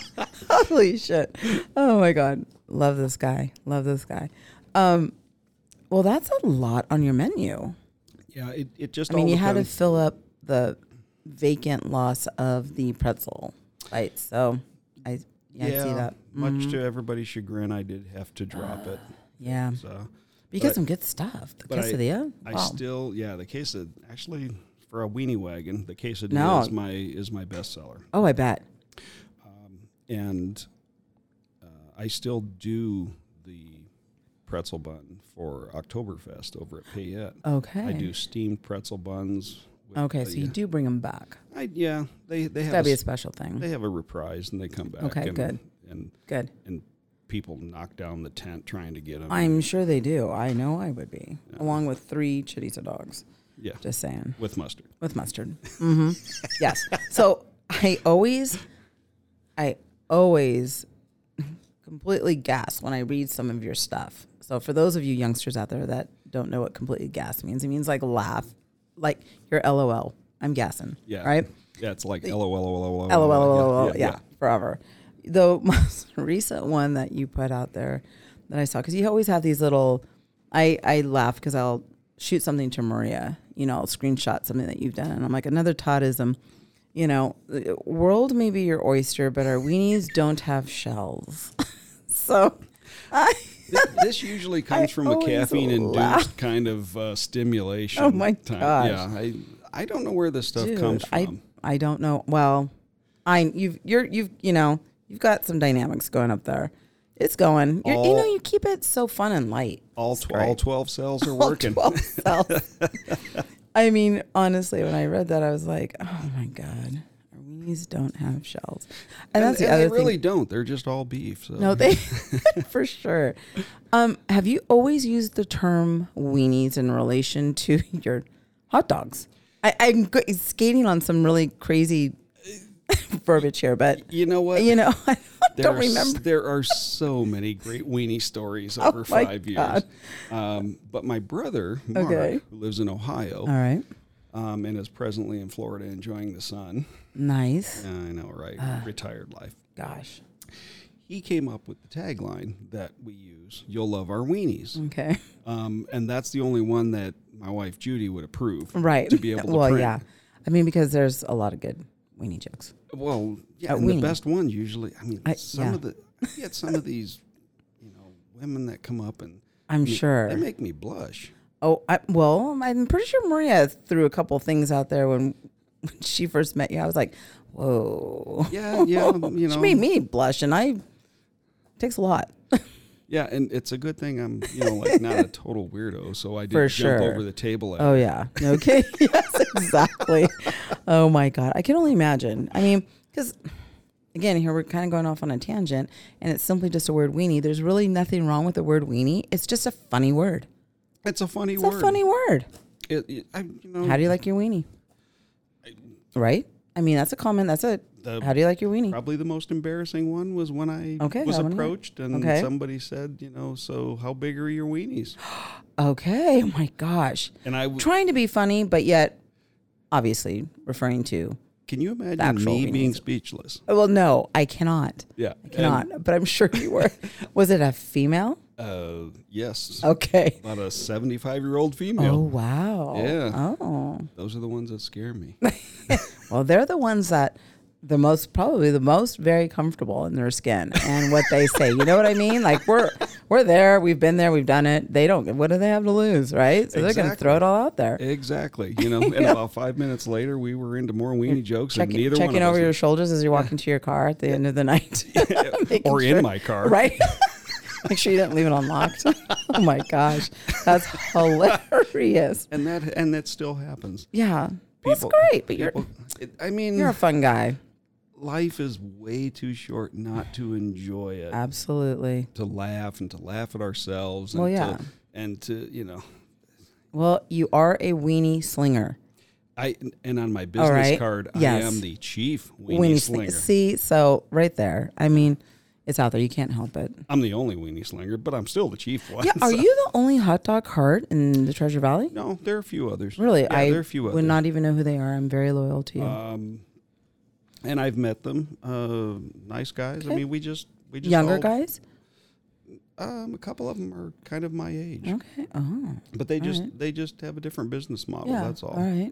Speaker 1: Holy shit. Oh, my God. Love this guy. Love this guy. Um, well, that's a lot on your menu.
Speaker 2: Yeah, it, it just
Speaker 1: I mean,
Speaker 2: all
Speaker 1: you had to
Speaker 2: depends.
Speaker 1: fill up the vacant loss of the pretzel bites. So I yeah, I see that.
Speaker 2: Much
Speaker 1: Mhm.
Speaker 2: to everybody's chagrin, I did have to drop it.
Speaker 1: Yeah.
Speaker 2: So,
Speaker 1: You get
Speaker 2: I-
Speaker 1: some good stuff. The
Speaker 2: but I-
Speaker 1: quesadilla.
Speaker 2: I
Speaker 1: Wow.
Speaker 2: still, yeah, the quesadilla, actually, for a weenie wagon, the quesadilla
Speaker 1: No.
Speaker 2: is my is my bestseller.
Speaker 1: Oh, I bet.
Speaker 2: Um, and uh, I still do the pretzel bun for Oktoberfest over at Payette.
Speaker 1: Okay.
Speaker 2: I do steamed pretzel buns. with
Speaker 1: Okay,
Speaker 2: the-
Speaker 1: so you do bring them back.
Speaker 2: I, yeah, they they
Speaker 1: It's
Speaker 2: have
Speaker 1: gotta be a
Speaker 2: s-
Speaker 1: special thing.
Speaker 2: they have a reprise and they come back.
Speaker 1: Okay,
Speaker 2: and,
Speaker 1: good.
Speaker 2: And
Speaker 1: Good.
Speaker 2: and people knock down the tent trying to get them.
Speaker 1: I'm sure they do. I know I would be,
Speaker 2: Yeah.
Speaker 1: along with three chorizo dogs.
Speaker 2: yeah,
Speaker 1: Just saying,
Speaker 2: with mustard.
Speaker 1: with mustard. hmm Yes. So I always, I always completely gasp when I read some of your stuff. So for those of you youngsters out there that don't know what completely gasp means, it means like laugh, like you're LOL. I'm gassing.
Speaker 2: Yeah.
Speaker 1: Right.
Speaker 2: Yeah, it's like LOL, LOL,
Speaker 1: LOL, LOL, yeah, forever. The most recent one that you put out there that I saw, because you always have these little, I, I laugh because I'll shoot something to Maria, you know, I'll screenshot something that you've done. And I'm like, another Toddism, you know, the world may be your oyster, but our weenies don't have shells. So I,
Speaker 2: This, this usually comes
Speaker 1: I
Speaker 2: from a
Speaker 1: always
Speaker 2: caffeine-induced
Speaker 1: laugh.
Speaker 2: kind of uh, stimulation.
Speaker 1: Oh, my
Speaker 2: time.
Speaker 1: gosh.
Speaker 2: Yeah, I I don't know where this stuff
Speaker 1: dude,
Speaker 2: comes
Speaker 1: I,
Speaker 2: from.
Speaker 1: I don't know. Well, I, you've, you're, you've, you know, you've got some dynamics going up there. It's going. You're, you
Speaker 2: All-
Speaker 1: know, you keep it so fun and light.
Speaker 2: all
Speaker 1: It's
Speaker 2: tw-
Speaker 1: great.
Speaker 2: all twelve cells are
Speaker 1: All
Speaker 2: working.
Speaker 1: twelve cells. I mean, honestly, when I read that, I was like, oh my God, our weenies don't have shells. And,
Speaker 2: And,
Speaker 1: that's the
Speaker 2: and
Speaker 1: other
Speaker 2: they really
Speaker 1: thing.
Speaker 2: don't. They're just all beef. So.
Speaker 1: No, they, for sure. Um, have you always used the term weenies in relation to your hot dogs? I, I'm go- skating on some really crazy verbiage here, but
Speaker 2: You know what?
Speaker 1: you know, I
Speaker 2: There
Speaker 1: don't
Speaker 2: are s-
Speaker 1: remember.
Speaker 2: there are so many great weenie stories
Speaker 1: Oh
Speaker 2: over
Speaker 1: my
Speaker 2: five years.
Speaker 1: God.
Speaker 2: Um, but my brother, Mark,
Speaker 1: Okay.
Speaker 2: who lives in Ohio
Speaker 1: All right.
Speaker 2: um, and is presently in Florida enjoying the sun.
Speaker 1: Nice.
Speaker 2: Yeah, I know, right? Retired life.
Speaker 1: Gosh.
Speaker 2: He came up with the tagline that we use, "You'll love our weenies."
Speaker 1: Okay.
Speaker 2: Um, and that's the only one that my wife Judy would approve.
Speaker 1: Right.
Speaker 2: To be able to
Speaker 1: well,
Speaker 2: print.
Speaker 1: yeah. I mean, because there's a lot of good weenie jokes.
Speaker 2: Well, yeah,
Speaker 1: A
Speaker 2: and
Speaker 1: weenie.
Speaker 2: the best ones usually. I mean,
Speaker 1: I-
Speaker 2: some
Speaker 1: yeah.
Speaker 2: of the I get some of these, you know, women that come up and
Speaker 1: I'm
Speaker 2: I mean,
Speaker 1: sure.
Speaker 2: they make me blush.
Speaker 1: Oh, I, well, I'm pretty sure Maria threw a couple things out there when, when she first met you. I was like, whoa.
Speaker 2: Yeah, yeah, you
Speaker 1: She
Speaker 2: know.
Speaker 1: made me blush, and I, it takes a lot.
Speaker 2: Yeah, and it's a good thing I'm, you know, like not a total weirdo, so I did
Speaker 1: For
Speaker 2: jump
Speaker 1: sure.
Speaker 2: over the table. At
Speaker 1: Oh,
Speaker 2: her.
Speaker 1: yeah. Okay. Yes, exactly. Oh, my God. I can only imagine. I mean, because, again, here we're kind of going off on a tangent, and it's simply just a word weenie. There's really nothing wrong with the word weenie. It's just a funny word.
Speaker 2: It's a funny
Speaker 1: It's
Speaker 2: word.
Speaker 1: a funny word.
Speaker 2: It, it, I, you know,
Speaker 1: How do you like your weenie? Right? I mean, that's a comment. That's a,
Speaker 2: the,
Speaker 1: how do you like your weenie?
Speaker 2: probably the most embarrassing one was when I
Speaker 1: Okay,
Speaker 2: was
Speaker 1: I wanna hear.
Speaker 2: approached and
Speaker 1: Okay.
Speaker 2: somebody said, you know, so how big are your weenies?
Speaker 1: Okay. Oh, my gosh.
Speaker 2: And I, w-
Speaker 1: Trying to be funny, but yet obviously referring to,
Speaker 2: can you imagine
Speaker 1: actual
Speaker 2: me being
Speaker 1: weenies.
Speaker 2: speechless?
Speaker 1: well, no, I cannot.
Speaker 2: Yeah,
Speaker 1: I cannot, but I'm sure you were. Was it a female?
Speaker 2: Uh, yes,
Speaker 1: Okay.
Speaker 2: about a seventy-five-year-old
Speaker 1: Oh,
Speaker 2: female.
Speaker 1: wow.
Speaker 2: Yeah.
Speaker 1: Oh.
Speaker 2: Those are the ones that scare me.
Speaker 1: Well, they're the ones that the most, probably the most very comfortable in their skin and what they say. You know what I mean? Like we're, we're there. We've been there. We've done it. They don't, what do they have to lose? Right. So they're going to
Speaker 2: Exactly.
Speaker 1: throw it all out there.
Speaker 2: Exactly. You know, and about five minutes later, we were into more weenie jokes, and
Speaker 1: Checking,
Speaker 2: neither
Speaker 1: checking
Speaker 2: one of
Speaker 1: over
Speaker 2: us
Speaker 1: your shoulders as you're walking to your car at the end of the night. Making
Speaker 2: or
Speaker 1: sure-
Speaker 2: in my car.
Speaker 1: Right. Make sure you didn't leave it unlocked. Oh my gosh. That's hilarious.
Speaker 2: And that and that still happens.
Speaker 1: Yeah. That's
Speaker 2: People-
Speaker 1: great. But you're,
Speaker 2: People, it, I mean,
Speaker 1: you're a fun guy.
Speaker 2: life is way too short not to enjoy it,
Speaker 1: Absolutely.
Speaker 2: to laugh and to laugh at ourselves. And
Speaker 1: Well, yeah.
Speaker 2: To, and to, you know,
Speaker 1: Well, you are a weenie slinger.
Speaker 2: I and on my business
Speaker 1: right.
Speaker 2: card,
Speaker 1: Yes.
Speaker 2: I am the chief weenie,
Speaker 1: Weenie
Speaker 2: slinger.
Speaker 1: slinger. See, so right there. I mean, it's out there. You can't help it.
Speaker 2: I'm the only weenie slinger, but I'm still the chief one.
Speaker 1: Yeah. Are
Speaker 2: so-
Speaker 1: you the only hot dog heart in the Treasure Valley?
Speaker 2: No, there are a few others.
Speaker 1: Really?
Speaker 2: Yeah,
Speaker 1: I
Speaker 2: there are a few
Speaker 1: would
Speaker 2: others.
Speaker 1: not even know who they are. I'm very loyal to you.
Speaker 2: Um, and I've met them. Uh, nice guys. I
Speaker 1: Okay.
Speaker 2: mean, we just we just
Speaker 1: Younger
Speaker 2: all-
Speaker 1: guys?
Speaker 2: Um, a couple of them are kind of my age,
Speaker 1: Okay. Oh.
Speaker 2: but they just
Speaker 1: right.
Speaker 2: they just have a different business model.
Speaker 1: Yeah.
Speaker 2: That's all.
Speaker 1: All right.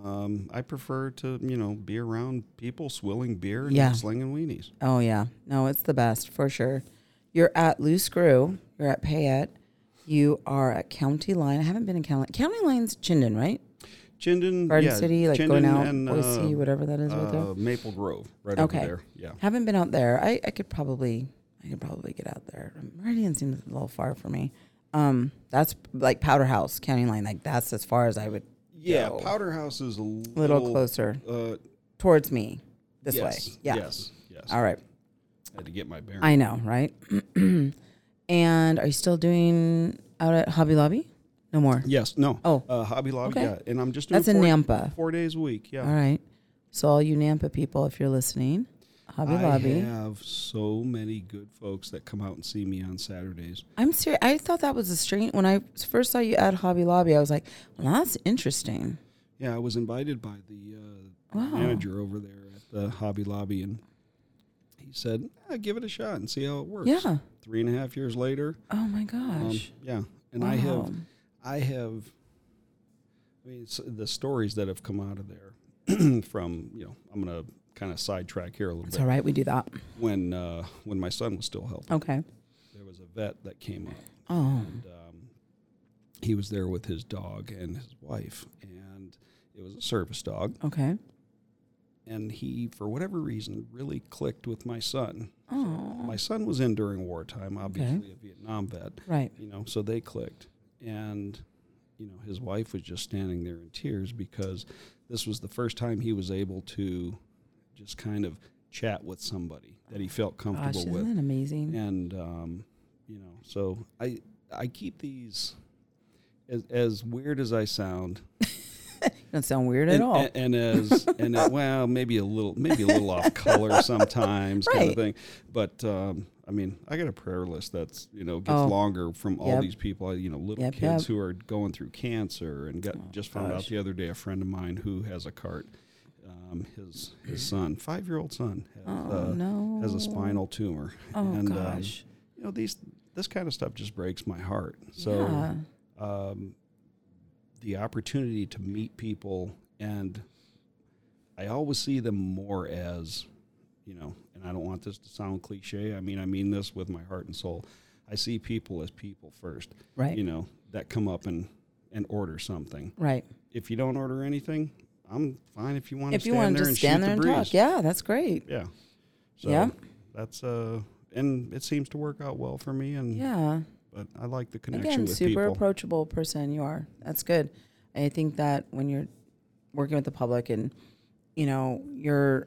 Speaker 2: Um, I prefer to, you know, be around people swilling beer and
Speaker 1: Yeah.
Speaker 2: slinging weenies.
Speaker 1: Oh, yeah. No, it's the best for sure. You're at Loose Screw. You're at Payette. You are at County Line. I haven't been in County Line. County Line's Chinden, right?
Speaker 2: Chinden,
Speaker 1: Garden
Speaker 2: yeah,
Speaker 1: City, like
Speaker 2: Chinden
Speaker 1: going out,
Speaker 2: and,
Speaker 1: Boise,
Speaker 2: uh,
Speaker 1: whatever that is right there.
Speaker 2: uh, Maple Grove, right
Speaker 1: Okay.
Speaker 2: over there. Yeah.
Speaker 1: Haven't been out there. I, I could probably I could probably get out there. Meridian seems a little far for me. Um, that's like Powder House, County Line. Like that's as far as I would
Speaker 2: Yeah,
Speaker 1: go.
Speaker 2: Powder House is a little,
Speaker 1: little closer
Speaker 2: Uh,
Speaker 1: towards me this
Speaker 2: yes,
Speaker 1: way. Yeah.
Speaker 2: Yes. Yes.
Speaker 1: All right.
Speaker 2: I had to get my bearings.
Speaker 1: I know, right? And are you still doing out at Hobby Lobby? No more.
Speaker 2: Yes. No.
Speaker 1: Oh.
Speaker 2: Uh, Hobby Lobby.
Speaker 1: Okay.
Speaker 2: Yeah. And I'm just doing
Speaker 1: That's in
Speaker 2: four,
Speaker 1: Nampa.
Speaker 2: four days a week. Yeah.
Speaker 1: All right. So all you Nampa people, if you're listening, Hobby
Speaker 2: I
Speaker 1: Lobby.
Speaker 2: have so many good folks that come out and see me on Saturdays.
Speaker 1: I'm serious. I thought that was a strange. When I first saw you at Hobby Lobby, I was like, well, that's interesting.
Speaker 2: Yeah, I was invited by the uh,
Speaker 1: Wow.
Speaker 2: manager over there at the Hobby Lobby, and he said, ah, give it a shot and see how it works.
Speaker 1: Yeah.
Speaker 2: Three and a half years later.
Speaker 1: Oh my
Speaker 2: um,
Speaker 1: gosh.
Speaker 2: yeah. And
Speaker 1: Wow.
Speaker 2: I have, I have, I mean, it's the stories that have come out of there from, you know, I'm going to kind of sidetrack here a little
Speaker 1: It's
Speaker 2: bit.
Speaker 1: all right. We do that.
Speaker 2: When, uh, when my son was still helping,
Speaker 1: Okay.
Speaker 2: there was a vet that came up.
Speaker 1: Oh.
Speaker 2: And um, he was there with his dog and his wife, and it was a service dog.
Speaker 1: Okay.
Speaker 2: And he, for whatever reason, really clicked with my son.
Speaker 1: Oh.
Speaker 2: My son was in during wartime, obviously
Speaker 1: Okay.
Speaker 2: a Vietnam vet,
Speaker 1: Right.
Speaker 2: you know, so they clicked. And, you know, his wife was just standing there in tears because this was the first time he was able to just kind of chat with somebody that he felt comfortable
Speaker 1: Gosh,
Speaker 2: with.
Speaker 1: isn't that amazing?
Speaker 2: And, um, you know, so I I keep these, as, as weird as I sound,
Speaker 1: Don't sound weird at
Speaker 2: and,
Speaker 1: all.
Speaker 2: and, and as and uh, well, maybe a little maybe a little off color sometimes, kind
Speaker 1: Right.
Speaker 2: of thing. But um, I mean, I got a prayer list that's you know gets
Speaker 1: Oh.
Speaker 2: longer from all
Speaker 1: Yep.
Speaker 2: these people. You know, little
Speaker 1: Yep,
Speaker 2: kids
Speaker 1: yep.
Speaker 2: who are going through cancer, and got
Speaker 1: Oh,
Speaker 2: just found out
Speaker 1: gosh.
Speaker 2: the other day a friend of mine who has a cart. Um, his his son, five year old son, has,
Speaker 1: Oh,
Speaker 2: uh,
Speaker 1: no.
Speaker 2: has a spinal tumor.
Speaker 1: Oh,
Speaker 2: and, um,
Speaker 1: gosh.
Speaker 2: you know these this kind of stuff just breaks my heart. So.
Speaker 1: Yeah.
Speaker 2: Um, the opportunity to meet people, and I always see them more as, you know, and I don't want this to sound cliche. I mean, I mean this with my heart and soul. I see people as people first,
Speaker 1: Right.
Speaker 2: you know, that come up and, and order something.
Speaker 1: Right.
Speaker 2: If you don't order anything, I'm fine if you want to
Speaker 1: If you
Speaker 2: stand
Speaker 1: want to
Speaker 2: there
Speaker 1: just
Speaker 2: and
Speaker 1: stand
Speaker 2: shoot
Speaker 1: there
Speaker 2: the
Speaker 1: and
Speaker 2: breeze.
Speaker 1: talk. Yeah, that's great.
Speaker 2: Yeah. So
Speaker 1: Yeah.
Speaker 2: that's, uh, and it seems to work out well for me. And,
Speaker 1: Yeah.
Speaker 2: but I like the connection
Speaker 1: Again,
Speaker 2: with
Speaker 1: super
Speaker 2: people.
Speaker 1: approachable person you are. That's good. I think that when you're working with the public and, you know, you're,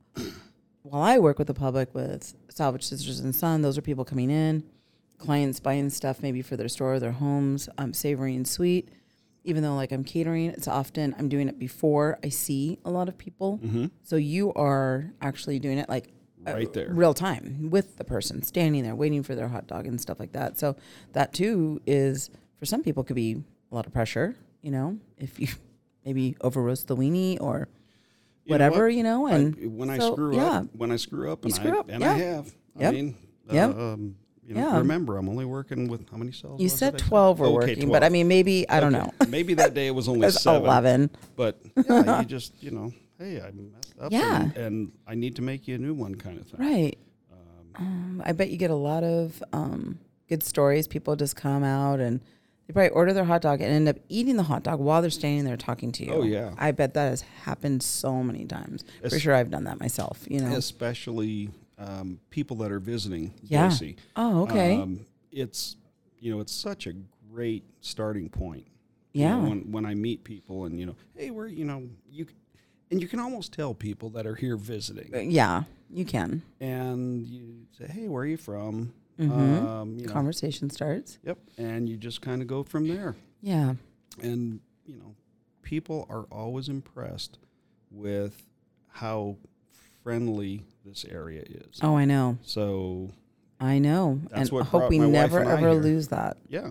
Speaker 1: while I work with the public with Salvage Sisters and Son, those are people coming in, clients buying stuff maybe for their store, their homes, um, savory and sweet. Even though like I'm catering, it's often I'm doing it before I see a lot of people.
Speaker 2: Mm-hmm.
Speaker 1: So you are actually doing it like
Speaker 2: Right there.
Speaker 1: real time with the person standing there waiting for their hot dog and stuff like that. So that too is for some people could be a lot of pressure, you know, if you maybe over roast the weenie or
Speaker 2: You know
Speaker 1: whatever,
Speaker 2: what?
Speaker 1: you know, and
Speaker 2: I, when I
Speaker 1: so,
Speaker 2: screw
Speaker 1: yeah.
Speaker 2: up, when I screw up,
Speaker 1: You
Speaker 2: and,
Speaker 1: screw
Speaker 2: I,
Speaker 1: up,
Speaker 2: and
Speaker 1: yeah.
Speaker 2: I have,
Speaker 1: Yep.
Speaker 2: I mean,
Speaker 1: Yep.
Speaker 2: uh, um, you know,
Speaker 1: Yeah.
Speaker 2: remember, I'm only working with how many cells?
Speaker 1: You
Speaker 2: was
Speaker 1: said
Speaker 2: it I said?
Speaker 1: twelve were
Speaker 2: Okay,
Speaker 1: working, but I
Speaker 2: twelve.
Speaker 1: mean, maybe, I don't
Speaker 2: Okay.
Speaker 1: know.
Speaker 2: Maybe that day it was only
Speaker 1: It's
Speaker 2: seven.
Speaker 1: eleven.
Speaker 2: But yeah, you just, you know, hey, I messed up,
Speaker 1: Yeah.
Speaker 2: and, and I need to make you a new one, kind of thing.
Speaker 1: Right.
Speaker 2: Um,
Speaker 1: Um, I bet you get a lot of um, good stories. People just come out and they probably order their hot dog and end up eating the hot dog while they're standing there talking to you.
Speaker 2: Oh, yeah.
Speaker 1: I bet that has happened so many times. For
Speaker 2: Es-
Speaker 1: sure, I've done that myself. You know.
Speaker 2: especially um, people that are visiting
Speaker 1: Yeah.
Speaker 2: Boise.
Speaker 1: Oh, okay.
Speaker 2: Um, it's, you know, it's such a great starting point. You
Speaker 1: Yeah.
Speaker 2: know, when, when I meet people and, you know, hey, we're, you know, you, and you can almost tell people that are here visiting.
Speaker 1: Yeah, you can.
Speaker 2: And you say, hey, where are you from?
Speaker 1: Mhm.
Speaker 2: Um, you know,
Speaker 1: Conversation starts.
Speaker 2: yep. And you just kind of go from there.
Speaker 1: Yeah.
Speaker 2: And, you know, people are always impressed with how friendly this area is.
Speaker 1: Oh, I know.
Speaker 2: So,
Speaker 1: I know.
Speaker 2: That's
Speaker 1: and
Speaker 2: what
Speaker 1: I hope
Speaker 2: brought
Speaker 1: we
Speaker 2: my wife
Speaker 1: never
Speaker 2: and I
Speaker 1: ever
Speaker 2: here.
Speaker 1: lose that.
Speaker 2: yeah.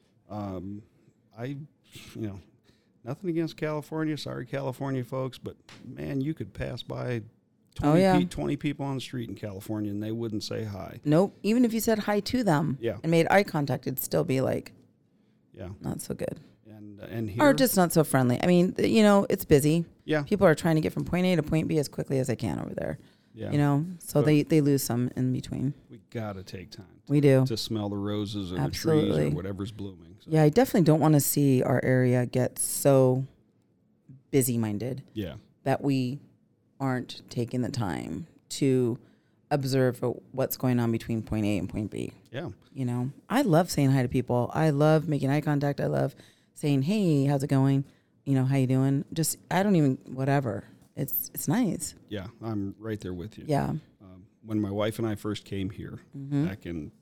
Speaker 2: Um, I, you know, nothing against California. Sorry, California folks, but man, you could pass by twenty,
Speaker 1: Oh, yeah.
Speaker 2: pe- twenty people on the street in California and they wouldn't say hi.
Speaker 1: Nope. Even if you said hi to them
Speaker 2: Yeah.
Speaker 1: and made eye contact, it'd still be like,
Speaker 2: Yeah.
Speaker 1: Not so good.
Speaker 2: And, uh, and here.
Speaker 1: Or just not so friendly. I mean, th- you know, it's busy.
Speaker 2: Yeah.
Speaker 1: People are trying to get from point A to point B as quickly as they can over there.
Speaker 2: Yeah.
Speaker 1: You know, so
Speaker 2: But
Speaker 1: they, they lose some in between.
Speaker 2: We got to take time. To,
Speaker 1: We do.
Speaker 2: To smell the roses or
Speaker 1: Absolutely.
Speaker 2: the trees or whatever's blooming. So.
Speaker 1: Yeah, I definitely don't want to see our area get so busy-minded
Speaker 2: Yeah.
Speaker 1: that we aren't taking the time to observe what's going on between point A and point B.
Speaker 2: Yeah.
Speaker 1: You know, I love saying hi to people. I love making eye contact. I love saying, hey, how's it going? You know, how you doing? Just, I don't even, whatever. It's it's nice.
Speaker 2: Yeah, I'm right there with you.
Speaker 1: Yeah.
Speaker 2: Um, when my wife and I first came here
Speaker 1: Mm-hmm.
Speaker 2: back in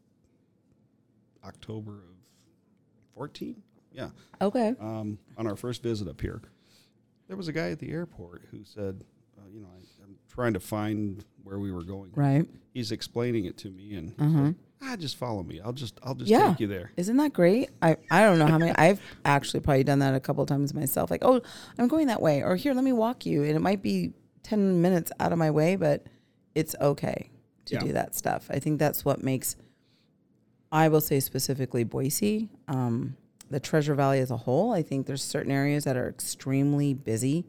Speaker 2: October of fourteen, yeah,
Speaker 1: Okay.
Speaker 2: um, on our first visit up here, there was a guy at the airport who said, uh, you know, I, I'm trying to find where we were going.
Speaker 1: Right.
Speaker 2: He's explaining it to me, and he
Speaker 1: Uh-huh.
Speaker 2: said, ah, just follow me. I'll just I'll just
Speaker 1: Yeah.
Speaker 2: take you there.
Speaker 1: Isn't that great? I, I don't know how many. I've actually probably done that a couple of times myself. Like, oh, I'm going that way. Or here, let me walk you. And it might be ten minutes out of my way, but it's okay to
Speaker 2: Yeah.
Speaker 1: do that stuff. I think that's what makes, I will say specifically Boise, um, the Treasure Valley as a whole. I think there's certain areas that are extremely busy,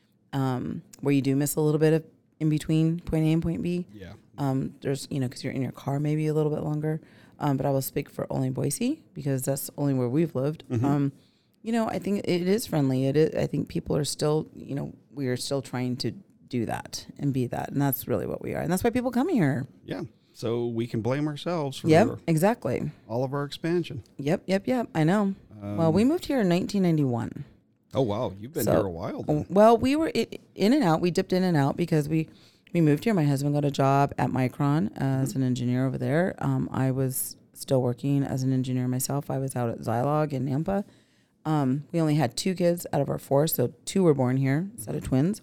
Speaker 1: um, where you do miss a little bit of in between point A and point B.
Speaker 2: Yeah.
Speaker 1: Um, there's, you know, because you're in your car maybe a little bit longer. Um, but I will speak for only Boise because that's only where we've lived.
Speaker 2: Mhm.
Speaker 1: Um, you know, I think it is friendly. It is. I think people are still, you know, we are still trying to do that and be that, and that's really what we are, and that's why people come here.
Speaker 2: Yeah. So we can blame ourselves for
Speaker 1: Yep, exactly.
Speaker 2: all of our expansion.
Speaker 1: Yep, yep, yep. I know.
Speaker 2: Um,
Speaker 1: Well, we moved here in nineteen ninety-one.
Speaker 2: Oh wow, you've been
Speaker 1: So-
Speaker 2: here a while. Then.
Speaker 1: Well, we were i- in and out. We dipped in and out because we we moved here. My husband got a job at Micron as an engineer over there. Um, I was still working as an engineer myself. I was out at Zilog in Nampa. Um, we only had two kids out of our four, so two were born here, a set of twins.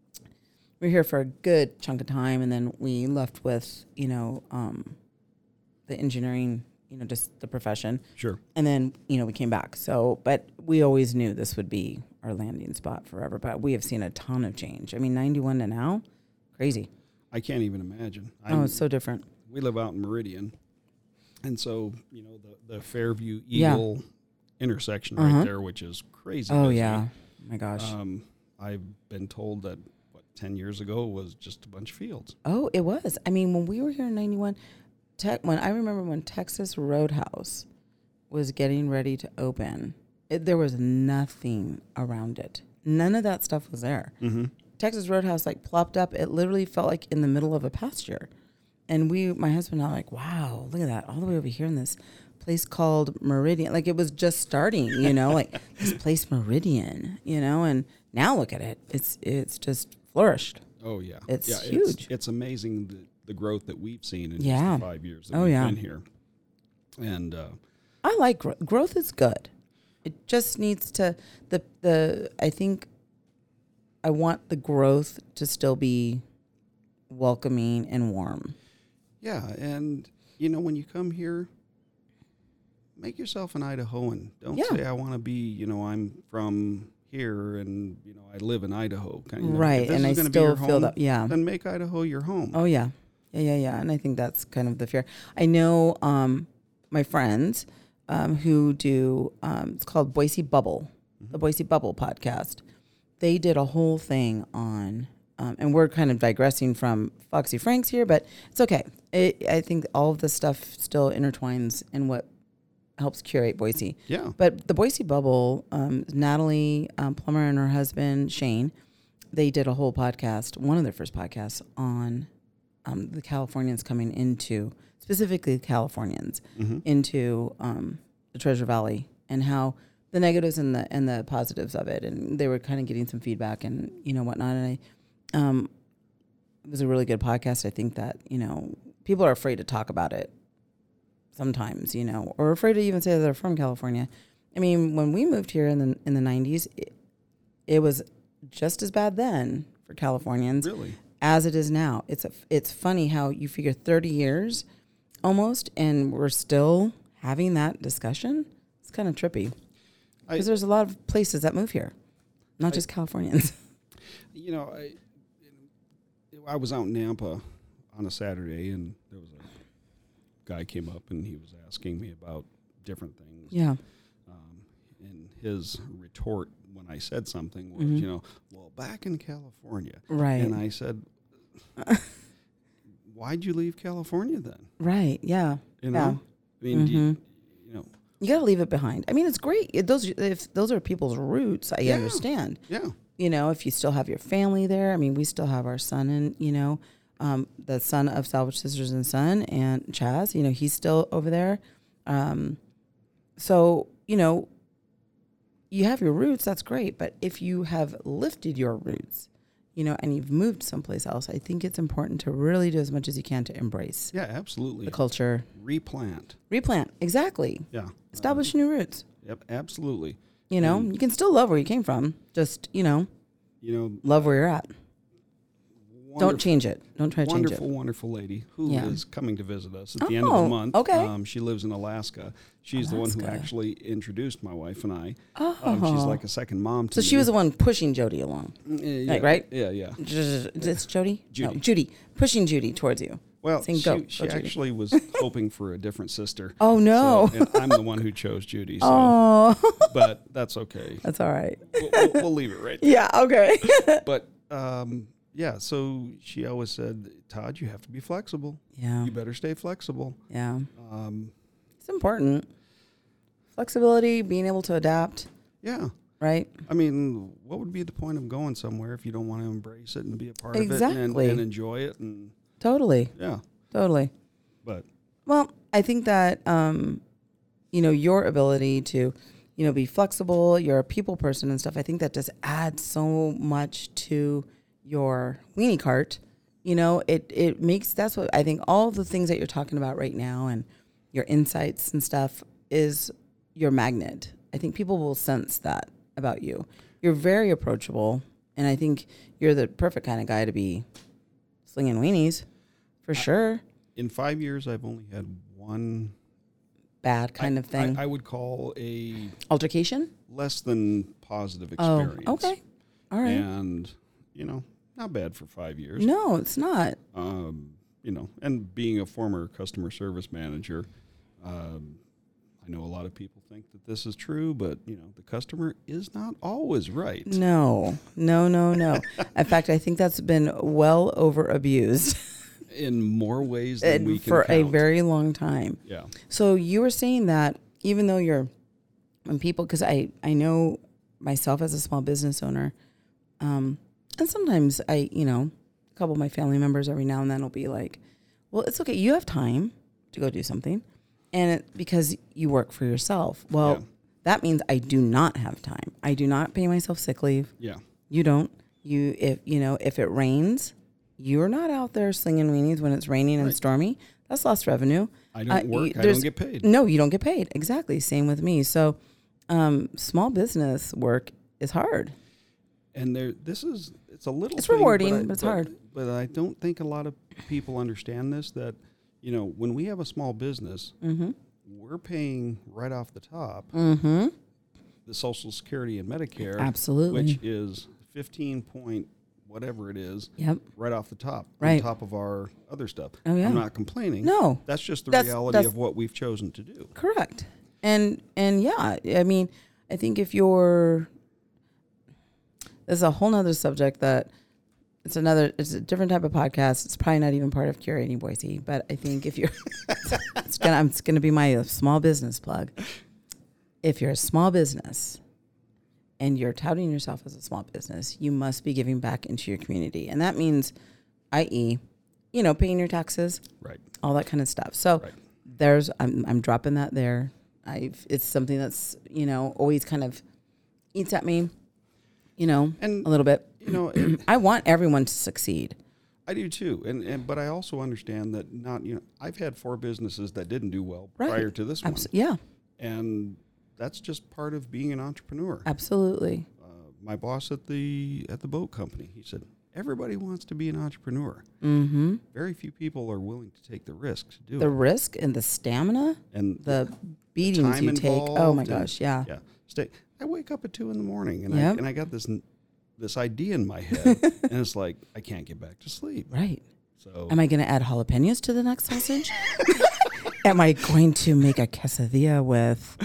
Speaker 1: We were here for a good chunk of time, and then we left with, you know, um, the engineering, you know, just the profession.
Speaker 2: Sure.
Speaker 1: And then, you know, we came back. So, but we always knew this would be our landing spot forever. But we have seen a ton of change. I mean, ninety-one to now, crazy.
Speaker 2: I can't even imagine.
Speaker 1: Oh,
Speaker 2: I'm-
Speaker 1: it's so different.
Speaker 2: we live out in Meridian, and so you know the the Fairview
Speaker 1: Yeah.
Speaker 2: Eagle intersection
Speaker 1: Uh-huh.
Speaker 2: right there, which is crazy.
Speaker 1: Oh,
Speaker 2: busy.
Speaker 1: yeah. Oh, my gosh.
Speaker 2: Um, I've been told that what ten years ago was just a bunch of fields.
Speaker 1: Oh, it was. I mean, when we were here in ninety-one, tech, when I remember when Texas Roadhouse was getting ready to open, it, there was nothing around it. None of that stuff was there.
Speaker 2: Mm-hmm.
Speaker 1: Texas Roadhouse like plopped up. It literally felt like in the middle of a pasture. And we, my husband and I were like, wow, look at that. All the way over here in this place called Meridian. Like it was just starting, you know, like this place Meridian, you know, and now look at it. It's, it's just flourished.
Speaker 2: Oh yeah,
Speaker 1: It's
Speaker 2: yeah,
Speaker 1: huge.
Speaker 2: It's, it's amazing the, the growth that we've seen in
Speaker 1: Yeah.
Speaker 2: just the five years that
Speaker 1: Oh,
Speaker 2: we've
Speaker 1: yeah.
Speaker 2: been here. And uh,
Speaker 1: I like growth. Growth is good. It just needs to, the, the, I think I want the growth to still be welcoming and warm.
Speaker 2: yeah, and you know when you come here, make yourself an Idahoan. Don't
Speaker 1: Yeah.
Speaker 2: say I want to be. You know, I'm from here, and you know I live in Idaho. Kind of, you know,
Speaker 1: Right.
Speaker 2: if this
Speaker 1: And I
Speaker 2: is gonna
Speaker 1: still
Speaker 2: be your
Speaker 1: feel
Speaker 2: home,
Speaker 1: that, yeah.
Speaker 2: then make Idaho your home.
Speaker 1: Oh yeah, yeah, yeah, yeah. And I think that's kind of the fear. I know um, my friends um, who do. Um, it's called Boise Bubble, the Boise Bubble podcast. They did a whole thing on, um, and we're kind of digressing from Foxy Franks here, but it's okay. It, I think all of this stuff still intertwines in what helps curate Boise.
Speaker 2: Yeah.
Speaker 1: But the Boise Bubble, um, Natalie um, Plummer and her husband Shane, they did a whole podcast, one of their first podcasts on um, the Californians coming into, specifically the Californians,
Speaker 2: Mm-hmm.
Speaker 1: into um, the Treasure Valley and how the negatives and the and the positives of it. And they were kind of getting some feedback and, you know, whatnot. And I, um, it was a really good podcast. I think that, you know, people are afraid to talk about it sometimes, you know, or afraid to even say that they're from California. I mean, when we moved here in the in the nineties, it, it was just as bad then for Californians
Speaker 2: Really?
Speaker 1: as it is now. It's a, it's funny how you figure thirty years almost, and we're still having that discussion. It's kind of trippy
Speaker 2: I,
Speaker 1: because there's a lot of places that move here, not
Speaker 2: I-
Speaker 1: just Californians.
Speaker 2: you know, I I was out in Nampa on a Saturday, and there was a guy came up and he was asking me about different things.
Speaker 1: Yeah.
Speaker 2: Um, his retort when I said something was,
Speaker 1: Mm-hmm.
Speaker 2: you know, well, back in California.
Speaker 1: Right.
Speaker 2: And I said, why'd you leave California then?
Speaker 1: Right. Yeah.
Speaker 2: You know?
Speaker 1: Yeah.
Speaker 2: I mean, do you,
Speaker 1: Mhm.
Speaker 2: you know,
Speaker 1: You got to leave it behind. I mean, it's great. It, those if those are people's roots, I
Speaker 2: Yeah.
Speaker 1: understand.
Speaker 2: yeah.
Speaker 1: You know, if you still have your family there. I mean, we still have our son and, you know, um, the son of Salvage Sisters and Son and Chaz, you know, he's still over there. Um, so, you know, you have your roots, that's great. But if you have lifted your roots, you know, and you've moved someplace else, I think it's important to really do as much as you can to embrace
Speaker 2: Yeah, absolutely.
Speaker 1: the culture.
Speaker 2: Replant.
Speaker 1: Replant. Exactly.
Speaker 2: Yeah.
Speaker 1: Establish new roots.
Speaker 2: Yep, absolutely.
Speaker 1: You know,
Speaker 2: And-
Speaker 1: you can still love where you came from. Just, you know,
Speaker 2: You know,
Speaker 1: love where you're at. Don't
Speaker 2: wonderful-
Speaker 1: change it. Don't try to change
Speaker 2: Wonderful,
Speaker 1: it.
Speaker 2: wonder lady who
Speaker 1: Yeah.
Speaker 2: is coming to visit us at the end of
Speaker 1: Oh,
Speaker 2: the month.
Speaker 1: okay.
Speaker 2: Um, she lives in Alaska. She's the one who
Speaker 1: Alaska.
Speaker 2: actually introduced my wife and I.
Speaker 1: Oh.
Speaker 2: Um, she's like a second mom to
Speaker 1: So
Speaker 2: me.
Speaker 1: she was the one pushing Jody along.
Speaker 2: Mm, yeah,
Speaker 1: like, right?
Speaker 2: Yeah, yeah.
Speaker 1: It's Jody?
Speaker 2: Judy.
Speaker 1: No, Judy. Pushing Judy towards you.
Speaker 2: Well,
Speaker 1: Saying,
Speaker 2: she,
Speaker 1: "Go,
Speaker 2: she
Speaker 1: go, Judy."
Speaker 2: actually was hoping for a different sister.
Speaker 1: Oh, no.
Speaker 2: So, and I'm the one who chose Judy. So,
Speaker 1: Oh,
Speaker 2: but that's okay.
Speaker 1: that's all right.
Speaker 2: We'll, we'll, we'll leave it right there.
Speaker 1: Yeah, okay.
Speaker 2: But um, yeah, so she always said, Todd, you have to be flexible.
Speaker 1: yeah,
Speaker 2: You better stay flexible.
Speaker 1: yeah.
Speaker 2: Um,
Speaker 1: It's important. Flexibility, being able to adapt,
Speaker 2: yeah.
Speaker 1: right?
Speaker 2: I mean, what would be the point of going somewhere if you don't want to embrace it and be a part of it and,
Speaker 1: Exactly.
Speaker 2: and enjoy it? And
Speaker 1: Totally,
Speaker 2: yeah,
Speaker 1: totally.
Speaker 2: but
Speaker 1: Well, I think that, um, you know, your ability to, you know, be flexible, you're a people person and stuff, I think that just adds so much to your weenie cart. You know, it, it makes, that's what I think all the things that you're talking about right now and your insights and stuff is your magnet. I think people will sense that about you. You're very approachable, and I think you're the perfect kind of guy to be slinging weenies, for sure.
Speaker 2: in five years, I've only had one
Speaker 1: Bad kind
Speaker 2: I,
Speaker 1: of thing.
Speaker 2: I, I would call a
Speaker 1: Altercation?
Speaker 2: less than positive
Speaker 1: Oh,
Speaker 2: experience.
Speaker 1: okay. All right.
Speaker 2: And, you know, not bad for five years.
Speaker 1: No, it's not.
Speaker 2: Um, you know, and being a former customer service manager, um, I know a lot of people think that this is true, but, you know, the customer is not always right.
Speaker 1: No, no, no, no. In fact, I think that's been well over abused
Speaker 2: In more ways than we can
Speaker 1: for a
Speaker 2: count.
Speaker 1: very long time.
Speaker 2: Yeah.
Speaker 1: So you were saying that even though you're, when people, because I, I know myself as a small business owner, um, and sometimes I, you know, a couple of my family members every now and then will be like, well, it's okay. You have time to go do something. And it, because you work for yourself. Well,
Speaker 2: Yeah.
Speaker 1: that means I do not have time. I do not pay myself sick leave.
Speaker 2: Yeah.
Speaker 1: You don't. You, if, you know, if it rains, you're not out there slinging weenies when it's raining and
Speaker 2: Right.
Speaker 1: stormy. That's lost revenue.
Speaker 2: I don't
Speaker 1: Uh,
Speaker 2: work.
Speaker 1: you-
Speaker 2: I
Speaker 1: there's-
Speaker 2: don't get paid.
Speaker 1: No, you don't get paid. Exactly. Same with me. So, um, small business work is hard.
Speaker 2: And there, this is, it's a little
Speaker 1: It's
Speaker 2: thing,
Speaker 1: rewarding,
Speaker 2: I-
Speaker 1: but it's hard.
Speaker 2: But I don't think a lot of people understand this, that, you know, when we have a small business,
Speaker 1: Mm-hmm.
Speaker 2: we're paying right off the top
Speaker 1: Mm-hmm.
Speaker 2: the Social Security and Medicare,
Speaker 1: Absolutely.
Speaker 2: which is fifteen point whatever it is,
Speaker 1: Yep.
Speaker 2: right off the top,
Speaker 1: Right.
Speaker 2: on top of our other stuff.
Speaker 1: Oh, yeah.
Speaker 2: I'm not complaining.
Speaker 1: No.
Speaker 2: That's just the
Speaker 1: That's-
Speaker 2: reality
Speaker 1: that's-
Speaker 2: of what we've chosen to do.
Speaker 1: Correct. And and yeah, I mean, I think if you're, there's a whole nother subject that it's another, it's a different type of podcast. It's probably not even part of Curating Boise, but I think if you're, it's gonna, it's gonna be my small business plug. If you're a small business and you're touting yourself as a small business, you must be giving back into your community, and that means, that is, you know, paying your taxes,
Speaker 2: Right.
Speaker 1: all that kind of stuff. So
Speaker 2: Right.
Speaker 1: there's, I'm, I'm dropping that there. I've, it's something that's, you know, always kind of eats at me, you know,
Speaker 2: And,
Speaker 1: a little bit.
Speaker 2: you know, it,
Speaker 1: I want everyone to succeed.
Speaker 2: I do too. And, and but I also understand that not, you know, I've had four businesses that didn't do well
Speaker 1: Right.
Speaker 2: prior to this one.
Speaker 1: Abs- yeah,
Speaker 2: And that's just part of being an entrepreneur.
Speaker 1: absolutely.
Speaker 2: Uh, my boss at the at the boat company, he said, everybody wants to be an entrepreneur.
Speaker 1: Mm-hmm.
Speaker 2: Very few people are willing to take the risk to do
Speaker 1: The
Speaker 2: it.
Speaker 1: risk and the stamina,
Speaker 2: And
Speaker 1: the beatings
Speaker 2: time
Speaker 1: you take. Oh my
Speaker 2: involved and-
Speaker 1: gosh, yeah.
Speaker 2: yeah, stay. I wake up at two in the morning and
Speaker 1: Yep.
Speaker 2: I and I got this n- this idea in my head, and it's like I can't get back to sleep.
Speaker 1: Right.
Speaker 2: So
Speaker 1: Am I going to add jalapenos to the next sausage? Am I going to make a quesadilla with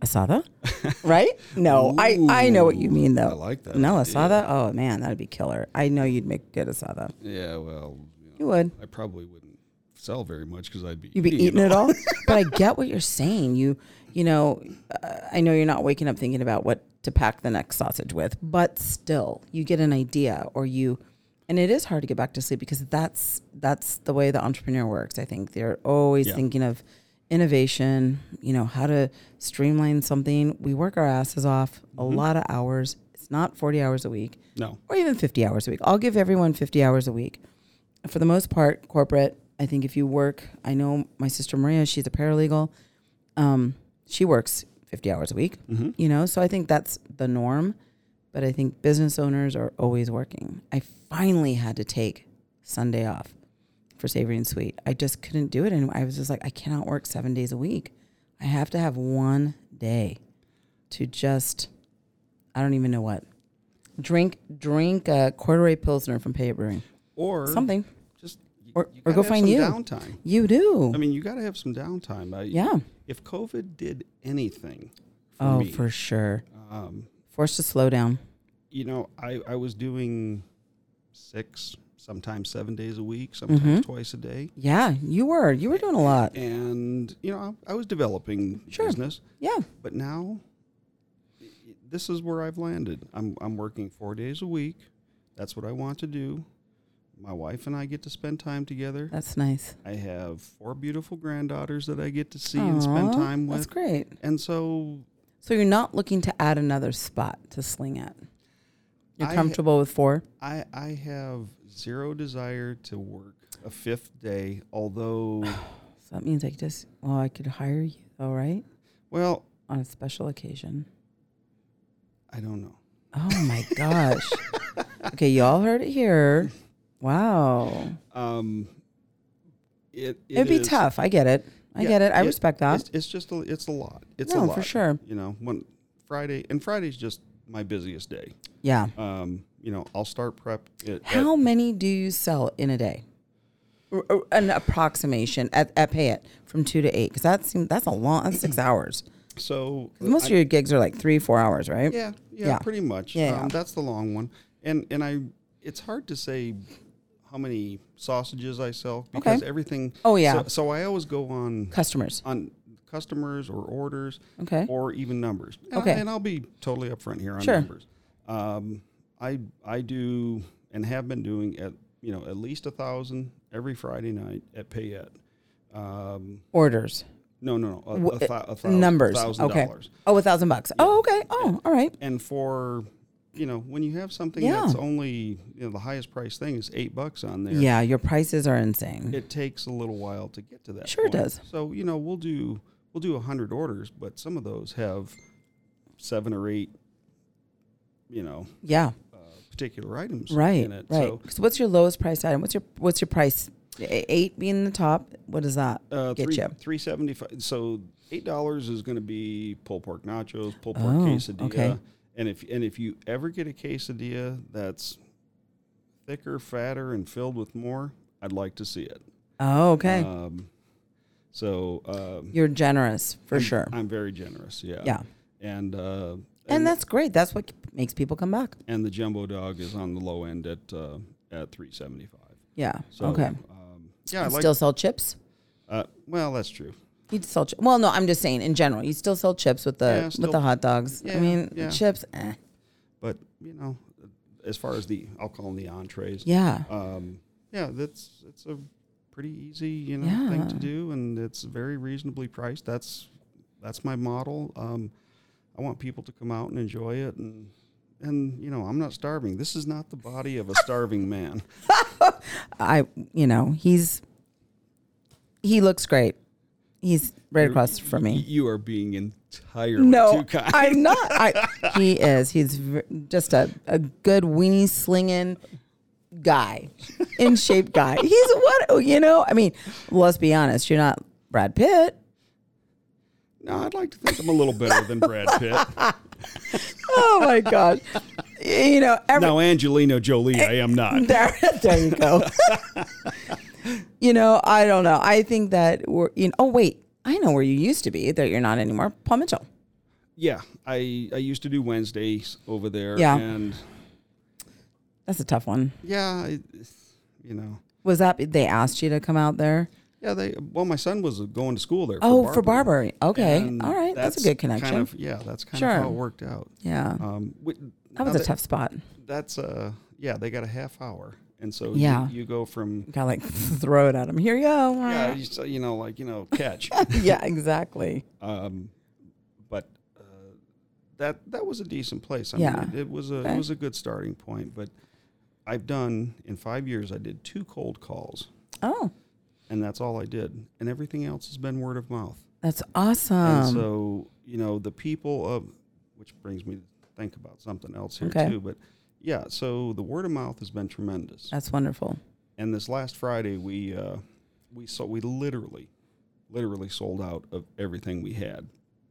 Speaker 1: Asada, right? No,
Speaker 2: Ooh,
Speaker 1: I, I know what you mean though.
Speaker 2: I like that.
Speaker 1: No,
Speaker 2: idea.
Speaker 1: asada. Oh man, that'd be killer. I know you'd make good asada.
Speaker 2: Yeah, well, you, know,
Speaker 1: You would.
Speaker 2: I probably wouldn't sell very much because I'd be
Speaker 1: You'd be
Speaker 2: eating,
Speaker 1: eating it all. But I get what you're saying. You, you know, uh, I know you're not waking up thinking about what to pack the next sausage with, but still, you get an idea, or you, and it is hard to get back to sleep because that's that's the way the entrepreneur works. I think they're always
Speaker 2: Yeah.
Speaker 1: thinking of innovation. You know, how to streamline something. We work our asses off a
Speaker 2: Mm-hmm.
Speaker 1: lot of hours. It's not forty hours a week.
Speaker 2: No.
Speaker 1: Or even fifty hours a week. I'll give everyone fifty hours a week. For the most part, corporate, I think if you work, I know my sister Maria, she's a paralegal. Um, she works fifty hours a week,
Speaker 2: Mm-hmm.
Speaker 1: you know, so I think that's the norm. But I think business owners are always working. I finally had to take Sunday off for Savory and Sweet. I just couldn't do it. And I was just like, I cannot work seven days a week. I have to have one day to just, I don't even know what. Drink, drink a corduroy Pilsner from Payette Brewing.
Speaker 2: Or
Speaker 1: Something.
Speaker 2: just you,
Speaker 1: Or-
Speaker 2: you
Speaker 1: or
Speaker 2: gotta
Speaker 1: go
Speaker 2: have
Speaker 1: find
Speaker 2: some
Speaker 1: you.
Speaker 2: downtime.
Speaker 1: You do.
Speaker 2: I mean, you got to have some downtime. I,
Speaker 1: yeah.
Speaker 2: If COVID did anything for
Speaker 1: Oh,
Speaker 2: me,
Speaker 1: for sure.
Speaker 2: um,
Speaker 1: Forced to slow down.
Speaker 2: you know, I, I was doing six, sometimes seven days a week, sometimes
Speaker 1: Mhm.
Speaker 2: twice a day.
Speaker 1: Yeah, you were. You were doing a lot.
Speaker 2: And, you know, I, I was developing
Speaker 1: Sure.
Speaker 2: business.
Speaker 1: Yeah.
Speaker 2: But now, i- this is where I've landed. I'm, I'm working four days a week. That's what I want to do. My wife and I get to spend time together.
Speaker 1: That's nice.
Speaker 2: I have four beautiful granddaughters that I get to see and spend
Speaker 1: Aw,
Speaker 2: time with.
Speaker 1: That's great.
Speaker 2: And so
Speaker 1: So you're not looking to add another spot to sling at. You're
Speaker 2: I-
Speaker 1: comfortable with four?
Speaker 2: I, I have zero desire to work a fifth day, although,
Speaker 1: So that means I could just, well, I could hire you, though, right?
Speaker 2: well,
Speaker 1: On a special occasion.
Speaker 2: I don't know.
Speaker 1: Oh my gosh. Okay, y'all heard it here. Wow.
Speaker 2: Um, it, it
Speaker 1: It'd be
Speaker 2: is-
Speaker 1: tough. I get it. I
Speaker 2: Yeah,
Speaker 1: get it. I
Speaker 2: yeah,
Speaker 1: respect that.
Speaker 2: It's, it's just a, it's a lot. It's
Speaker 1: No,
Speaker 2: a lot
Speaker 1: for sure.
Speaker 2: You know, when Friday and Friday's just my busiest day.
Speaker 1: Yeah.
Speaker 2: Um, you know, I'll start prep. At,
Speaker 1: How
Speaker 2: at,
Speaker 1: many do you sell in a day? Or- or An approximation at, at Payette from two to eight, because that seems that's a long. That's six hours.
Speaker 2: so
Speaker 1: 'Cause most
Speaker 2: I-
Speaker 1: of your gigs are like three, four hours, right?
Speaker 2: yeah, yeah,
Speaker 1: Yeah.
Speaker 2: pretty much.
Speaker 1: Yeah,
Speaker 2: um,
Speaker 1: yeah.
Speaker 2: That's the long one. And and I, it's hard to say how many sausages I sell because everything.
Speaker 1: Oh, yeah.
Speaker 2: So, so I always go on
Speaker 1: Customers.
Speaker 2: on customers or orders
Speaker 1: Okay.
Speaker 2: or even numbers. And,
Speaker 1: Okay.
Speaker 2: and I'll be totally upfront here on
Speaker 1: Sure.
Speaker 2: numbers. Um, I I do and have been doing at you know at least a thousand every Friday night at Payette. Um,
Speaker 1: Orders.
Speaker 2: no, no, no, a,
Speaker 1: W-
Speaker 2: a, th- a thousand,
Speaker 1: Numbers.
Speaker 2: thousand
Speaker 1: Okay.
Speaker 2: dollars.
Speaker 1: Oh, a thousand bucks. Oh, okay. Oh, all right.
Speaker 2: And for you know when you have something
Speaker 1: Yeah.
Speaker 2: that's only you know the highest price thing is eight bucks on there.
Speaker 1: Yeah, your prices are insane.
Speaker 2: It takes a little while to get to that.
Speaker 1: Sure it
Speaker 2: point.
Speaker 1: does.
Speaker 2: So you know we'll do we'll do a hundred orders, but some of those have seven or eight, you know,
Speaker 1: Yeah.
Speaker 2: uh, particular items
Speaker 1: Right.
Speaker 2: in it.
Speaker 1: Right.
Speaker 2: So
Speaker 1: So what's your lowest price item? What's your What's your price? A- Eight being the top. What does that
Speaker 2: uh,
Speaker 1: get
Speaker 2: three
Speaker 1: you?
Speaker 2: three seventy five. So eight dollars is going to be pulled pork nachos, pulled pork
Speaker 1: Oh,
Speaker 2: quesadilla,
Speaker 1: okay.
Speaker 2: and if and if you ever get a quesadilla that's thicker, fatter, and filled with more, I'd like to see it.
Speaker 1: Oh, okay.
Speaker 2: Um, so um,
Speaker 1: You're generous for
Speaker 2: I'm,
Speaker 1: sure.
Speaker 2: I'm very generous. Yeah.
Speaker 1: Yeah.
Speaker 2: And uh,
Speaker 1: And that's great. That's what makes people come back.
Speaker 2: and the jumbo dog is on the low end at uh, at three seventy five.
Speaker 1: Yeah.
Speaker 2: So
Speaker 1: okay.
Speaker 2: um, yeah, I
Speaker 1: You
Speaker 2: like.
Speaker 1: still sell chips?
Speaker 2: Uh, well, that's true.
Speaker 1: You sell chi- well, no, I'm just saying in general. You still sell chips with the
Speaker 2: Yeah,
Speaker 1: with
Speaker 2: still-
Speaker 1: the hot dogs. I
Speaker 2: yeah,
Speaker 1: mean,
Speaker 2: yeah.
Speaker 1: chips. Eh.
Speaker 2: But you know, as far as the I'll call them the entrees.
Speaker 1: Yeah.
Speaker 2: Um, yeah, that's it's a pretty easy you know thing to
Speaker 1: Yeah.
Speaker 2: do, and it's very reasonably priced. That's that's my model. Um, I want people to come out and enjoy it, and and you know I'm not starving. This is not the body of a starving man.
Speaker 1: I, you know, he's he looks great. He's right
Speaker 2: You're-
Speaker 1: across from me.
Speaker 2: You are being entirely
Speaker 1: No,
Speaker 2: too kind.
Speaker 1: I'm not. I, he is. He's v- just a, a good weenie slinging guy, in shape guy. He's what, you know, I mean, let's be honest. You're not Brad Pitt.
Speaker 2: No, I'd like to think I'm a little better than Brad Pitt.
Speaker 1: Oh my gosh. You know, every,
Speaker 2: Now, Angelina Jolie, I am not.
Speaker 1: there, there you go. You know, I don't know. I think that we're, you know, oh wait, I know where you used to be that you're not anymore. Paul Mitchell.
Speaker 2: Yeah, I I used to do Wednesdays over there.
Speaker 1: Yeah.
Speaker 2: And
Speaker 1: That's a tough one.
Speaker 2: yeah, it, you know.
Speaker 1: Was that they asked you to come out there?
Speaker 2: Yeah, they. Well, my son was going to school there.
Speaker 1: Oh,
Speaker 2: for
Speaker 1: for
Speaker 2: Barbary.
Speaker 1: Barbary. Okay,
Speaker 2: And
Speaker 1: all right, that's, a good connection.
Speaker 2: Kind of, yeah, that's kind
Speaker 1: Sure.
Speaker 2: of how it worked out.
Speaker 1: Yeah,
Speaker 2: Um, we,
Speaker 1: that was
Speaker 2: now
Speaker 1: a tough spot.
Speaker 2: That's uh, yeah, they got a half hour, and so
Speaker 1: Yeah.
Speaker 2: you, you go from
Speaker 1: Kind of like throw it at him. Here you go.
Speaker 2: yeah, you, so, you know, like you know, catch.
Speaker 1: Yeah, exactly.
Speaker 2: Um, but uh, that that was a decent place. I
Speaker 1: Yeah.
Speaker 2: mean, it, it was a
Speaker 1: Okay.
Speaker 2: it was a good starting point. But I've done in five years, I did two cold calls,
Speaker 1: Oh,
Speaker 2: and that's all I did, and everything else has been word of mouth.
Speaker 1: that's awesome.
Speaker 2: And so, you know, the people of, which brings me to think about something else here
Speaker 1: Okay.
Speaker 2: too. But yeah, so the word of mouth has been tremendous.
Speaker 1: That's wonderful.
Speaker 2: And this last Friday, we uh, we saw we literally, literally sold out of everything we had.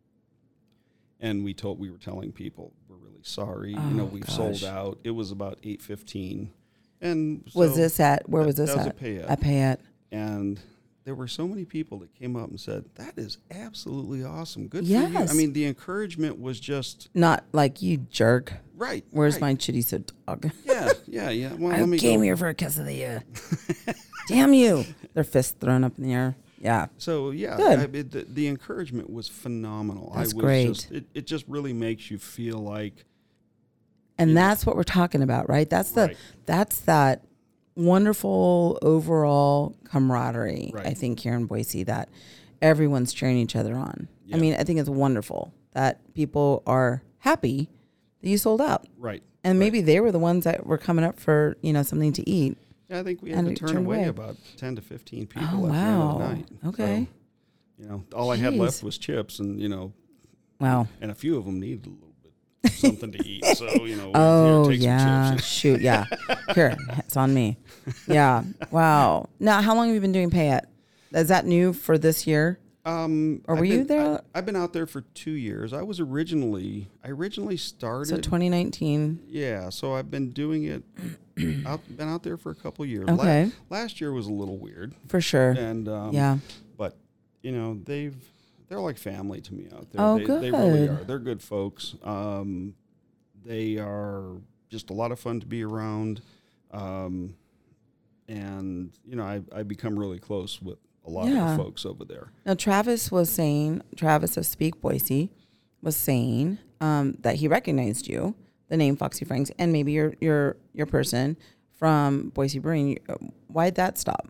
Speaker 2: And we told we were telling people we're really sorry.
Speaker 1: Oh,
Speaker 2: you know, we've
Speaker 1: gosh.
Speaker 2: sold out. It was about eight fifteen. And
Speaker 1: Was
Speaker 2: so
Speaker 1: this at where
Speaker 2: that-
Speaker 1: was this
Speaker 2: that was
Speaker 1: at?
Speaker 2: a Payette.
Speaker 1: At Payette.
Speaker 2: And there were so many people that came up and said, "That is absolutely awesome. Good for you."
Speaker 1: Yes.
Speaker 2: I mean, the encouragement was just
Speaker 1: Not like you jerk.
Speaker 2: right.
Speaker 1: Where's
Speaker 2: right.
Speaker 1: my chorizo dog?
Speaker 2: Yeah, yeah, yeah. Well,
Speaker 1: I
Speaker 2: let me
Speaker 1: came
Speaker 2: go.
Speaker 1: here for a quesadilla. Damn you! Their fists thrown up in the air. Yeah.
Speaker 2: So yeah,
Speaker 1: Good.
Speaker 2: I, it, the, the encouragement was phenomenal.
Speaker 1: That's
Speaker 2: I was
Speaker 1: great.
Speaker 2: Just, it, it just really makes you feel like
Speaker 1: And
Speaker 2: Yeah.
Speaker 1: that's what we're talking about, right? That's the
Speaker 2: Right.
Speaker 1: that's that wonderful overall camaraderie.
Speaker 2: Right.
Speaker 1: I think here in Boise that everyone's cheering each other on. I
Speaker 2: Yeah.
Speaker 1: mean, I think it's wonderful that people are happy that you sold out,
Speaker 2: right.
Speaker 1: and maybe they were the ones that were coming up for you know something to eat.
Speaker 2: Yeah, I think we had
Speaker 1: And
Speaker 2: to
Speaker 1: it
Speaker 2: turn
Speaker 1: turned
Speaker 2: away,
Speaker 1: away.
Speaker 2: about ten to fifteen people
Speaker 1: Oh,
Speaker 2: at the end of the
Speaker 1: wow.
Speaker 2: night.
Speaker 1: Okay.
Speaker 2: So, you know, all I had
Speaker 1: Jeez.
Speaker 2: left was chips, and you know,
Speaker 1: Wow.
Speaker 2: and a few of them needed a little bit something to eat. So you know,
Speaker 1: Oh
Speaker 2: here, take
Speaker 1: yeah,
Speaker 2: some chips.
Speaker 1: shoot, yeah. Here, it's on me. Yeah. Wow. Now, how long have you been doing Payette? Is that new for this year?
Speaker 2: Um,
Speaker 1: Or
Speaker 2: I've
Speaker 1: were you
Speaker 2: been-
Speaker 1: there?
Speaker 2: I, I've been out there for two years. I was originally, I originally started.
Speaker 1: So twenty nineteen.
Speaker 2: Yeah, so I've been doing it. out, been out there for a couple years.
Speaker 1: Okay.
Speaker 2: La- last year was a little weird,
Speaker 1: For sure.
Speaker 2: and um,
Speaker 1: Yeah.
Speaker 2: but you know they've they're like family to me out there.
Speaker 1: Oh,
Speaker 2: they, They really
Speaker 1: good.
Speaker 2: are. They're good folks. Um, they are just a lot of fun to be around, um, and you know I I become really close with a lot
Speaker 1: Yeah.
Speaker 2: of the folks over there.
Speaker 1: Now, Travis was saying, Travis of Speak Boise was saying um, that he recognized you, the name Foxy Franks, and maybe your your your person from Boise Brewing. Why'd that stop?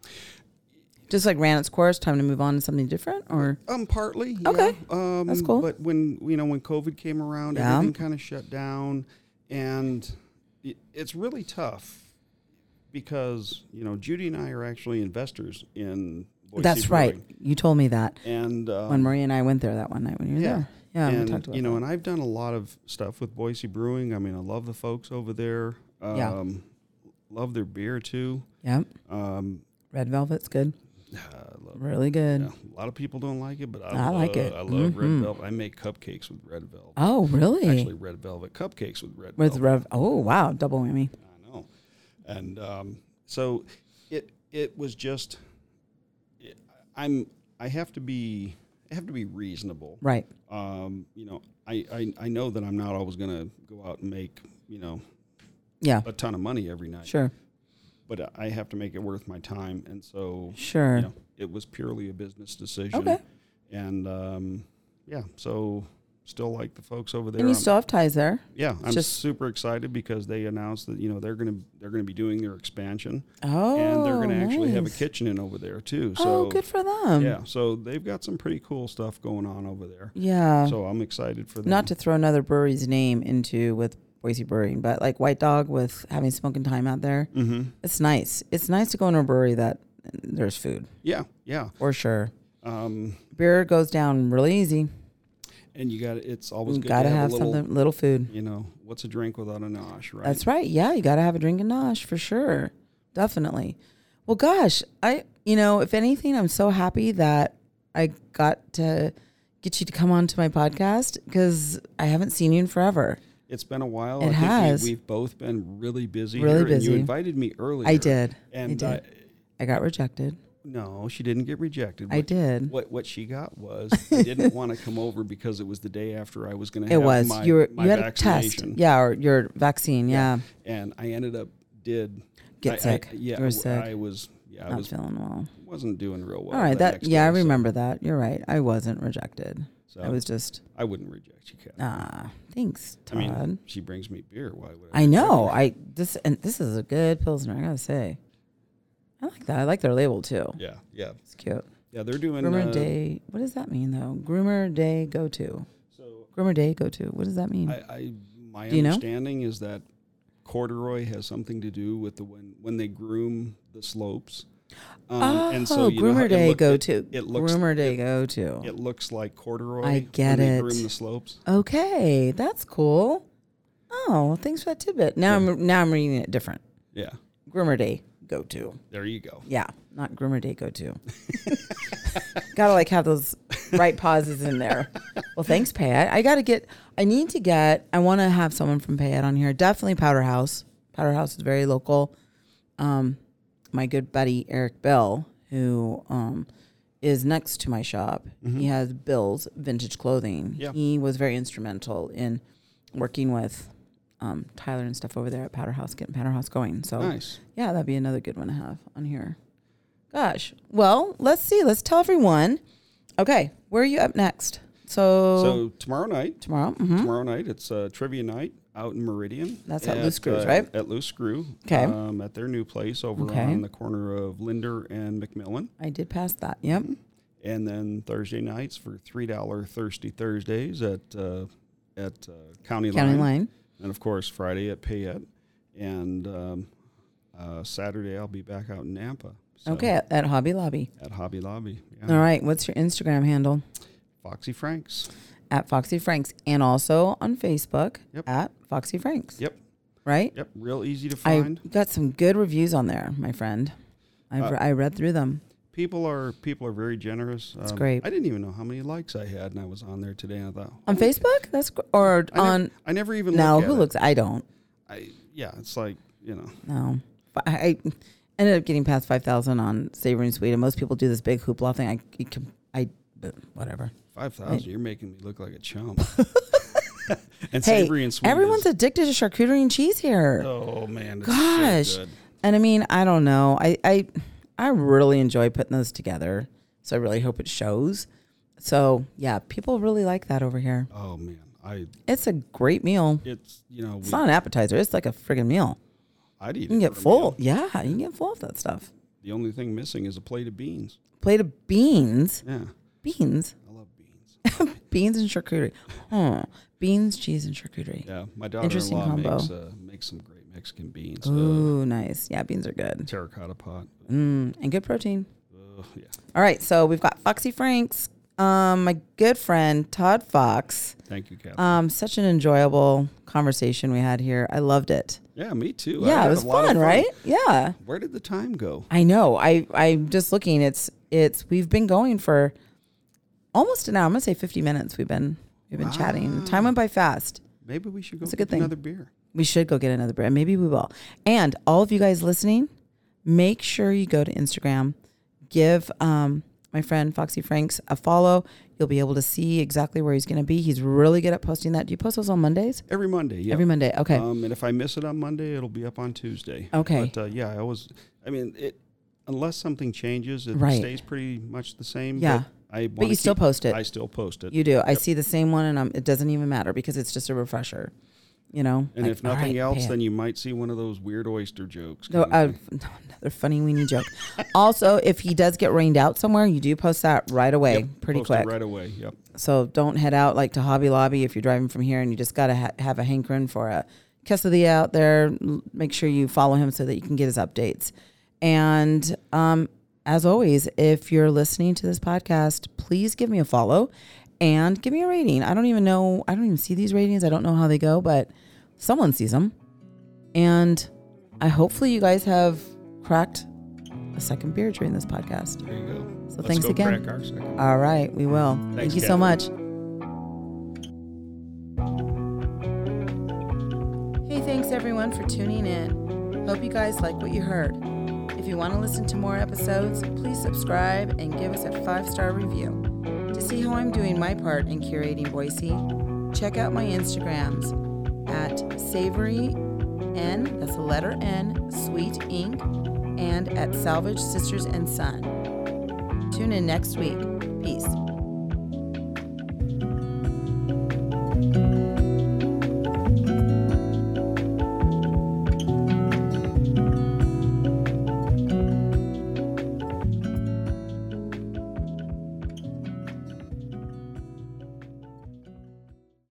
Speaker 1: Just like ran its course, time to move on to something different, or
Speaker 2: Um, partly. Yeah.
Speaker 1: Okay.
Speaker 2: Um,
Speaker 1: That's cool.
Speaker 2: But when you know when COVID came around,
Speaker 1: Yeah.
Speaker 2: everything kind of shut down, and it, it's really tough because you know Judy and I are actually investors in Boise
Speaker 1: that's
Speaker 2: Brewing.
Speaker 1: right. You told me that
Speaker 2: And um,
Speaker 1: when Marie and I went there that one night when you were
Speaker 2: yeah.
Speaker 1: there. Yeah, we
Speaker 2: and
Speaker 1: talked about
Speaker 2: you know,
Speaker 1: that.
Speaker 2: and I've done a lot of stuff with Boise Brewing. I mean, I love the folks over there. Um,
Speaker 1: Yeah.
Speaker 2: Love their beer too.
Speaker 1: Yep.
Speaker 2: Um,
Speaker 1: Red Velvet's good.
Speaker 2: I love
Speaker 1: Really good.
Speaker 2: Yeah, a lot of people don't like it, but I,
Speaker 1: I
Speaker 2: love,
Speaker 1: like it.
Speaker 2: I love red
Speaker 1: Mhm.
Speaker 2: velvet. I make cupcakes with red velvet.
Speaker 1: Oh, really?
Speaker 2: Actually, red velvet cupcakes with red
Speaker 1: With
Speaker 2: velvet.
Speaker 1: Rev. Oh, wow. Double whammy.
Speaker 2: I know, and um, so it it was just. It, I'm I have to be I have to be reasonable.
Speaker 1: Right.
Speaker 2: Um, you know, I, I I know that I'm not always going to go out and make you know
Speaker 1: Yeah.
Speaker 2: a ton of money every night.
Speaker 1: Sure.
Speaker 2: But I have to make it worth my time, and so
Speaker 1: Sure.
Speaker 2: you know, it was purely a business decision.
Speaker 1: Okay.
Speaker 2: And um, yeah, so still like the folks over there.
Speaker 1: And you
Speaker 2: I'm-
Speaker 1: still have ties there.
Speaker 2: yeah, I'm
Speaker 1: just-
Speaker 2: super excited because they announced that you know they're gonna they're gonna be doing their expansion,
Speaker 1: Oh,
Speaker 2: and they're gonna actually have a
Speaker 1: nice.
Speaker 2: kitchen in over there too.
Speaker 1: Oh,
Speaker 2: So
Speaker 1: good for them.
Speaker 2: yeah, so they've got some pretty cool stuff going on over there.
Speaker 1: Yeah.
Speaker 2: So I'm excited for them.
Speaker 1: Not to throw another brewery's name into with Boise Brewing, but like White Dog with having smoking time out there,
Speaker 2: Mm-hmm.
Speaker 1: it's nice. It's nice to go into a brewery that there's food
Speaker 2: Yeah, yeah.
Speaker 1: for sure.
Speaker 2: Um,
Speaker 1: Beer goes down really easy.
Speaker 2: and you got it's always
Speaker 1: You
Speaker 2: good
Speaker 1: got to
Speaker 2: to have,
Speaker 1: have
Speaker 2: a little.
Speaker 1: something, little food.
Speaker 2: You know, what's a drink without a nosh, right?
Speaker 1: That's right. Yeah, you got to have a drink and nosh for sure. Definitely. Well, gosh, I, you know, if anything, I'm so happy that I got to get you to come on to my podcast because I haven't seen you in forever.
Speaker 2: It's been a while.
Speaker 1: It
Speaker 2: I think
Speaker 1: has.
Speaker 2: We, we've both been really busy.
Speaker 1: Really
Speaker 2: here, And
Speaker 1: busy.
Speaker 2: you invited me earlier.
Speaker 1: I did.
Speaker 2: And
Speaker 1: I did. I got rejected.
Speaker 2: No, she didn't get rejected.
Speaker 1: I
Speaker 2: What-
Speaker 1: did.
Speaker 2: What what she got was I didn't want to come over because it was the day after I was going to
Speaker 1: It
Speaker 2: have
Speaker 1: was.
Speaker 2: my,
Speaker 1: you were,
Speaker 2: my
Speaker 1: you had a test.
Speaker 2: vaccination.
Speaker 1: Yeah, or your vaccine. Yeah.
Speaker 2: And I ended up did
Speaker 1: Get
Speaker 2: I-
Speaker 1: sick.
Speaker 2: I, yeah,
Speaker 1: You were sick.
Speaker 2: I was yeah, I
Speaker 1: Not
Speaker 2: was
Speaker 1: feeling well.
Speaker 2: wasn't doing real well.
Speaker 1: All right.
Speaker 2: the
Speaker 1: That
Speaker 2: next
Speaker 1: yeah, I
Speaker 2: day, so-
Speaker 1: remember that. You're right. I wasn't rejected.
Speaker 2: So
Speaker 1: I was just
Speaker 2: I wouldn't reject you, Kat.
Speaker 1: ah. Thanks,
Speaker 2: I
Speaker 1: Todd. I,
Speaker 2: mean, she brings me beer. Why would I?
Speaker 1: know.
Speaker 2: reject her?
Speaker 1: I this and this is a good pilsner. I gotta say. I like that. I like their label too.
Speaker 2: Yeah, yeah,
Speaker 1: It's cute.
Speaker 2: yeah. They're doing
Speaker 1: Groomer
Speaker 2: uh,
Speaker 1: Day. What does that mean though? Groomer Day go to.
Speaker 2: So
Speaker 1: Groomer Day go to. What does that mean?
Speaker 2: I, I my
Speaker 1: Do you know?
Speaker 2: understanding is that corduroy has something to do with the when when they groom the slopes. Um,
Speaker 1: oh,
Speaker 2: and so you know how
Speaker 1: Groomer
Speaker 2: it
Speaker 1: Day
Speaker 2: look-
Speaker 1: go
Speaker 2: it-
Speaker 1: to.
Speaker 2: it looks-
Speaker 1: Groomer Day
Speaker 2: it-
Speaker 1: go to.
Speaker 2: It looks like corduroy.
Speaker 1: I get
Speaker 2: when they
Speaker 1: it.
Speaker 2: groom the slopes.
Speaker 1: Okay, that's cool. Oh, thanks for that tidbit. Now
Speaker 2: Yeah.
Speaker 1: I'm now I'm reading it different.
Speaker 2: Yeah,
Speaker 1: Groomer Day go to.
Speaker 2: there you go.
Speaker 1: Yeah, not Groomer Day go to. Gotta like have those right pauses in there. Well, thanks, Payette. I gotta get. I need to get. I want to have someone from Payette on here. Definitely Powder House. Powder House is very local. Um, my good buddy Eric Bell, who um is next to my shop. He has Bill's Vintage Clothing.
Speaker 2: Yeah.
Speaker 1: He was very instrumental in working with um, Tyler and stuff over there at Powder House, getting Powder House going. So
Speaker 2: Nice.
Speaker 1: yeah, that'd be another good one to have on here. Gosh. Well, let's see. Let's tell everyone. Okay, where are you up next? So,
Speaker 2: So tomorrow night,
Speaker 1: tomorrow. hmm
Speaker 2: tomorrow night, it's uh, trivia night out in Meridian.
Speaker 1: That's at Loose Screws,
Speaker 2: uh,
Speaker 1: right?
Speaker 2: At Loose Screw.
Speaker 1: Okay.
Speaker 2: Um, at their new place over
Speaker 1: Okay.
Speaker 2: on the corner of Linder and McMillan.
Speaker 1: I did pass that. Yep.
Speaker 2: And then Thursday nights for three dollar Thirsty Thursdays at uh, at uh, County,
Speaker 1: County
Speaker 2: Line.
Speaker 1: Line.
Speaker 2: And of course Friday at Payette. And um, uh, Saturday I'll be back out in Nampa. So
Speaker 1: Okay, at, at Hobby Lobby.
Speaker 2: At Hobby Lobby. Yeah.
Speaker 1: All right. What's your Instagram handle?
Speaker 2: Foxy Franks.
Speaker 1: At Foxy Franks, and also on Facebook
Speaker 2: Yep.
Speaker 1: at Foxy Franks.
Speaker 2: Yep.
Speaker 1: Right.
Speaker 2: Yep. Real easy to
Speaker 1: I
Speaker 2: find.
Speaker 1: got some good reviews on there, my friend. I've
Speaker 2: Uh,
Speaker 1: re- I read through them.
Speaker 2: People are people are very generous.
Speaker 1: That's
Speaker 2: Um,
Speaker 1: great.
Speaker 2: I didn't even know how many likes I had, and I was on there today. And I thought
Speaker 1: On
Speaker 2: "Holy
Speaker 1: Facebook? That's gr- or
Speaker 2: I
Speaker 1: on.
Speaker 2: Never, I never even
Speaker 1: No,
Speaker 2: look at
Speaker 1: who
Speaker 2: it.
Speaker 1: looks? I don't.
Speaker 2: I yeah, it's like you know.
Speaker 1: No, but I, I ended up getting past five thousand on Savory and Sweet, and most people do this big hoopla thing. I, you can- I, but whatever.
Speaker 2: Five thousand. You're making me look like a chump. and
Speaker 1: Hey,
Speaker 2: savory and sweet.
Speaker 1: everyone's
Speaker 2: is,
Speaker 1: addicted to charcuterie and cheese here.
Speaker 2: oh man, it's
Speaker 1: Gosh.
Speaker 2: so good.
Speaker 1: And I mean, I don't know. I, I, I really enjoy putting those together. So I really hope it shows. So yeah, people really like that over here.
Speaker 2: Oh man, I
Speaker 1: It's a great meal.
Speaker 2: it's you know
Speaker 1: It's
Speaker 2: we,
Speaker 1: not an appetizer. It's like a friggin' meal.
Speaker 2: I'd eat
Speaker 1: You can
Speaker 2: it
Speaker 1: get
Speaker 2: for a
Speaker 1: full.
Speaker 2: meal.
Speaker 1: Yeah, you can get full of that stuff.
Speaker 2: The only thing missing is a plate of beans.
Speaker 1: Plate of beans.
Speaker 2: Yeah,
Speaker 1: Beans.
Speaker 2: I love beans.
Speaker 1: Beans and charcuterie. Oh, beans, cheese, and charcuterie.
Speaker 2: Yeah, my
Speaker 1: Interesting
Speaker 2: daughter-in-law
Speaker 1: combo.
Speaker 2: makes uh, makes some great Mexican beans. Uh,
Speaker 1: Ooh, nice. Yeah, beans are good.
Speaker 2: terracotta pot.
Speaker 1: Mm, and good protein.
Speaker 2: Uh, yeah.
Speaker 1: All right, so we've got Foxy Franks. Um, my good friend Todd Fox.
Speaker 2: Thank you, Catherine.
Speaker 1: Um, such an enjoyable conversation we had here. I loved it.
Speaker 2: yeah, me too. I
Speaker 1: Yeah,
Speaker 2: had
Speaker 1: it was
Speaker 2: a lot of
Speaker 1: fun, right? Yeah.
Speaker 2: Where did the time go?
Speaker 1: I know. I I'm just looking. It's it's we've been going for almost an hour. I'm gonna say fifty minutes. We've been we've been chatting. Time went by fast.
Speaker 2: Maybe we should go
Speaker 1: That's a
Speaker 2: get
Speaker 1: good thing.
Speaker 2: another beer.
Speaker 1: We should go get another brand. Maybe we will. And all of you guys listening, make sure you go to Instagram, give um, my friend Foxy Franks a follow. You'll be able to see exactly where he's going to be. He's really good at posting that. Do you post those on Mondays?
Speaker 2: Every Monday, yeah.
Speaker 1: Every Monday. Okay.
Speaker 2: Um, and if I miss it on Monday, it'll be up on Tuesday.
Speaker 1: Okay.
Speaker 2: But uh, yeah, I always, I mean, it unless something changes, it
Speaker 1: Right.
Speaker 2: stays pretty much the same.
Speaker 1: Yeah.
Speaker 2: But, I
Speaker 1: But you still post it.
Speaker 2: I still post it.
Speaker 1: You do. I see the same one, and I'm, it doesn't even matter because it's just a refresher. You know?
Speaker 2: and
Speaker 1: Like,
Speaker 2: if
Speaker 1: all
Speaker 2: nothing
Speaker 1: right,
Speaker 2: else,
Speaker 1: pay it.
Speaker 2: then you might see one of those weird oyster jokes.
Speaker 1: No,
Speaker 2: kind of
Speaker 1: uh,
Speaker 2: thing.
Speaker 1: another funny weenie joke. Also, if he does get rained out somewhere, you do post that right away,
Speaker 2: Yep,
Speaker 1: pretty
Speaker 2: post it
Speaker 1: quick.
Speaker 2: right away. Yep.
Speaker 1: So don't head out like to Hobby Lobby if you're driving from here and you just got to ha- have a hankering for a quesadilla out there. L- Make sure you follow him so that you can get his updates. And um, as always, if you're listening to this podcast, please give me a follow and give me a rating. I don't even know. I don't even see these ratings. I don't know how they go, but someone sees them. And I hopefully you guys have cracked a second beer during this podcast.
Speaker 2: There you go.
Speaker 1: So
Speaker 2: Let's
Speaker 1: thanks
Speaker 2: go
Speaker 1: again.
Speaker 2: crack our second.
Speaker 1: All right, we will. Thank
Speaker 2: Thanks,
Speaker 1: you so
Speaker 2: Catherine.
Speaker 1: much. Hey, thanks everyone for tuning in. Hope you guys like what you heard. If you want to listen to more episodes, please subscribe and give us a five-star review. To see how I'm doing my part in curating Boise, check out my Instagrams at Savory N, that's the letter N, Sweet Incorporated, and at Salvage Sisters and Son. Tune in next week. Peace.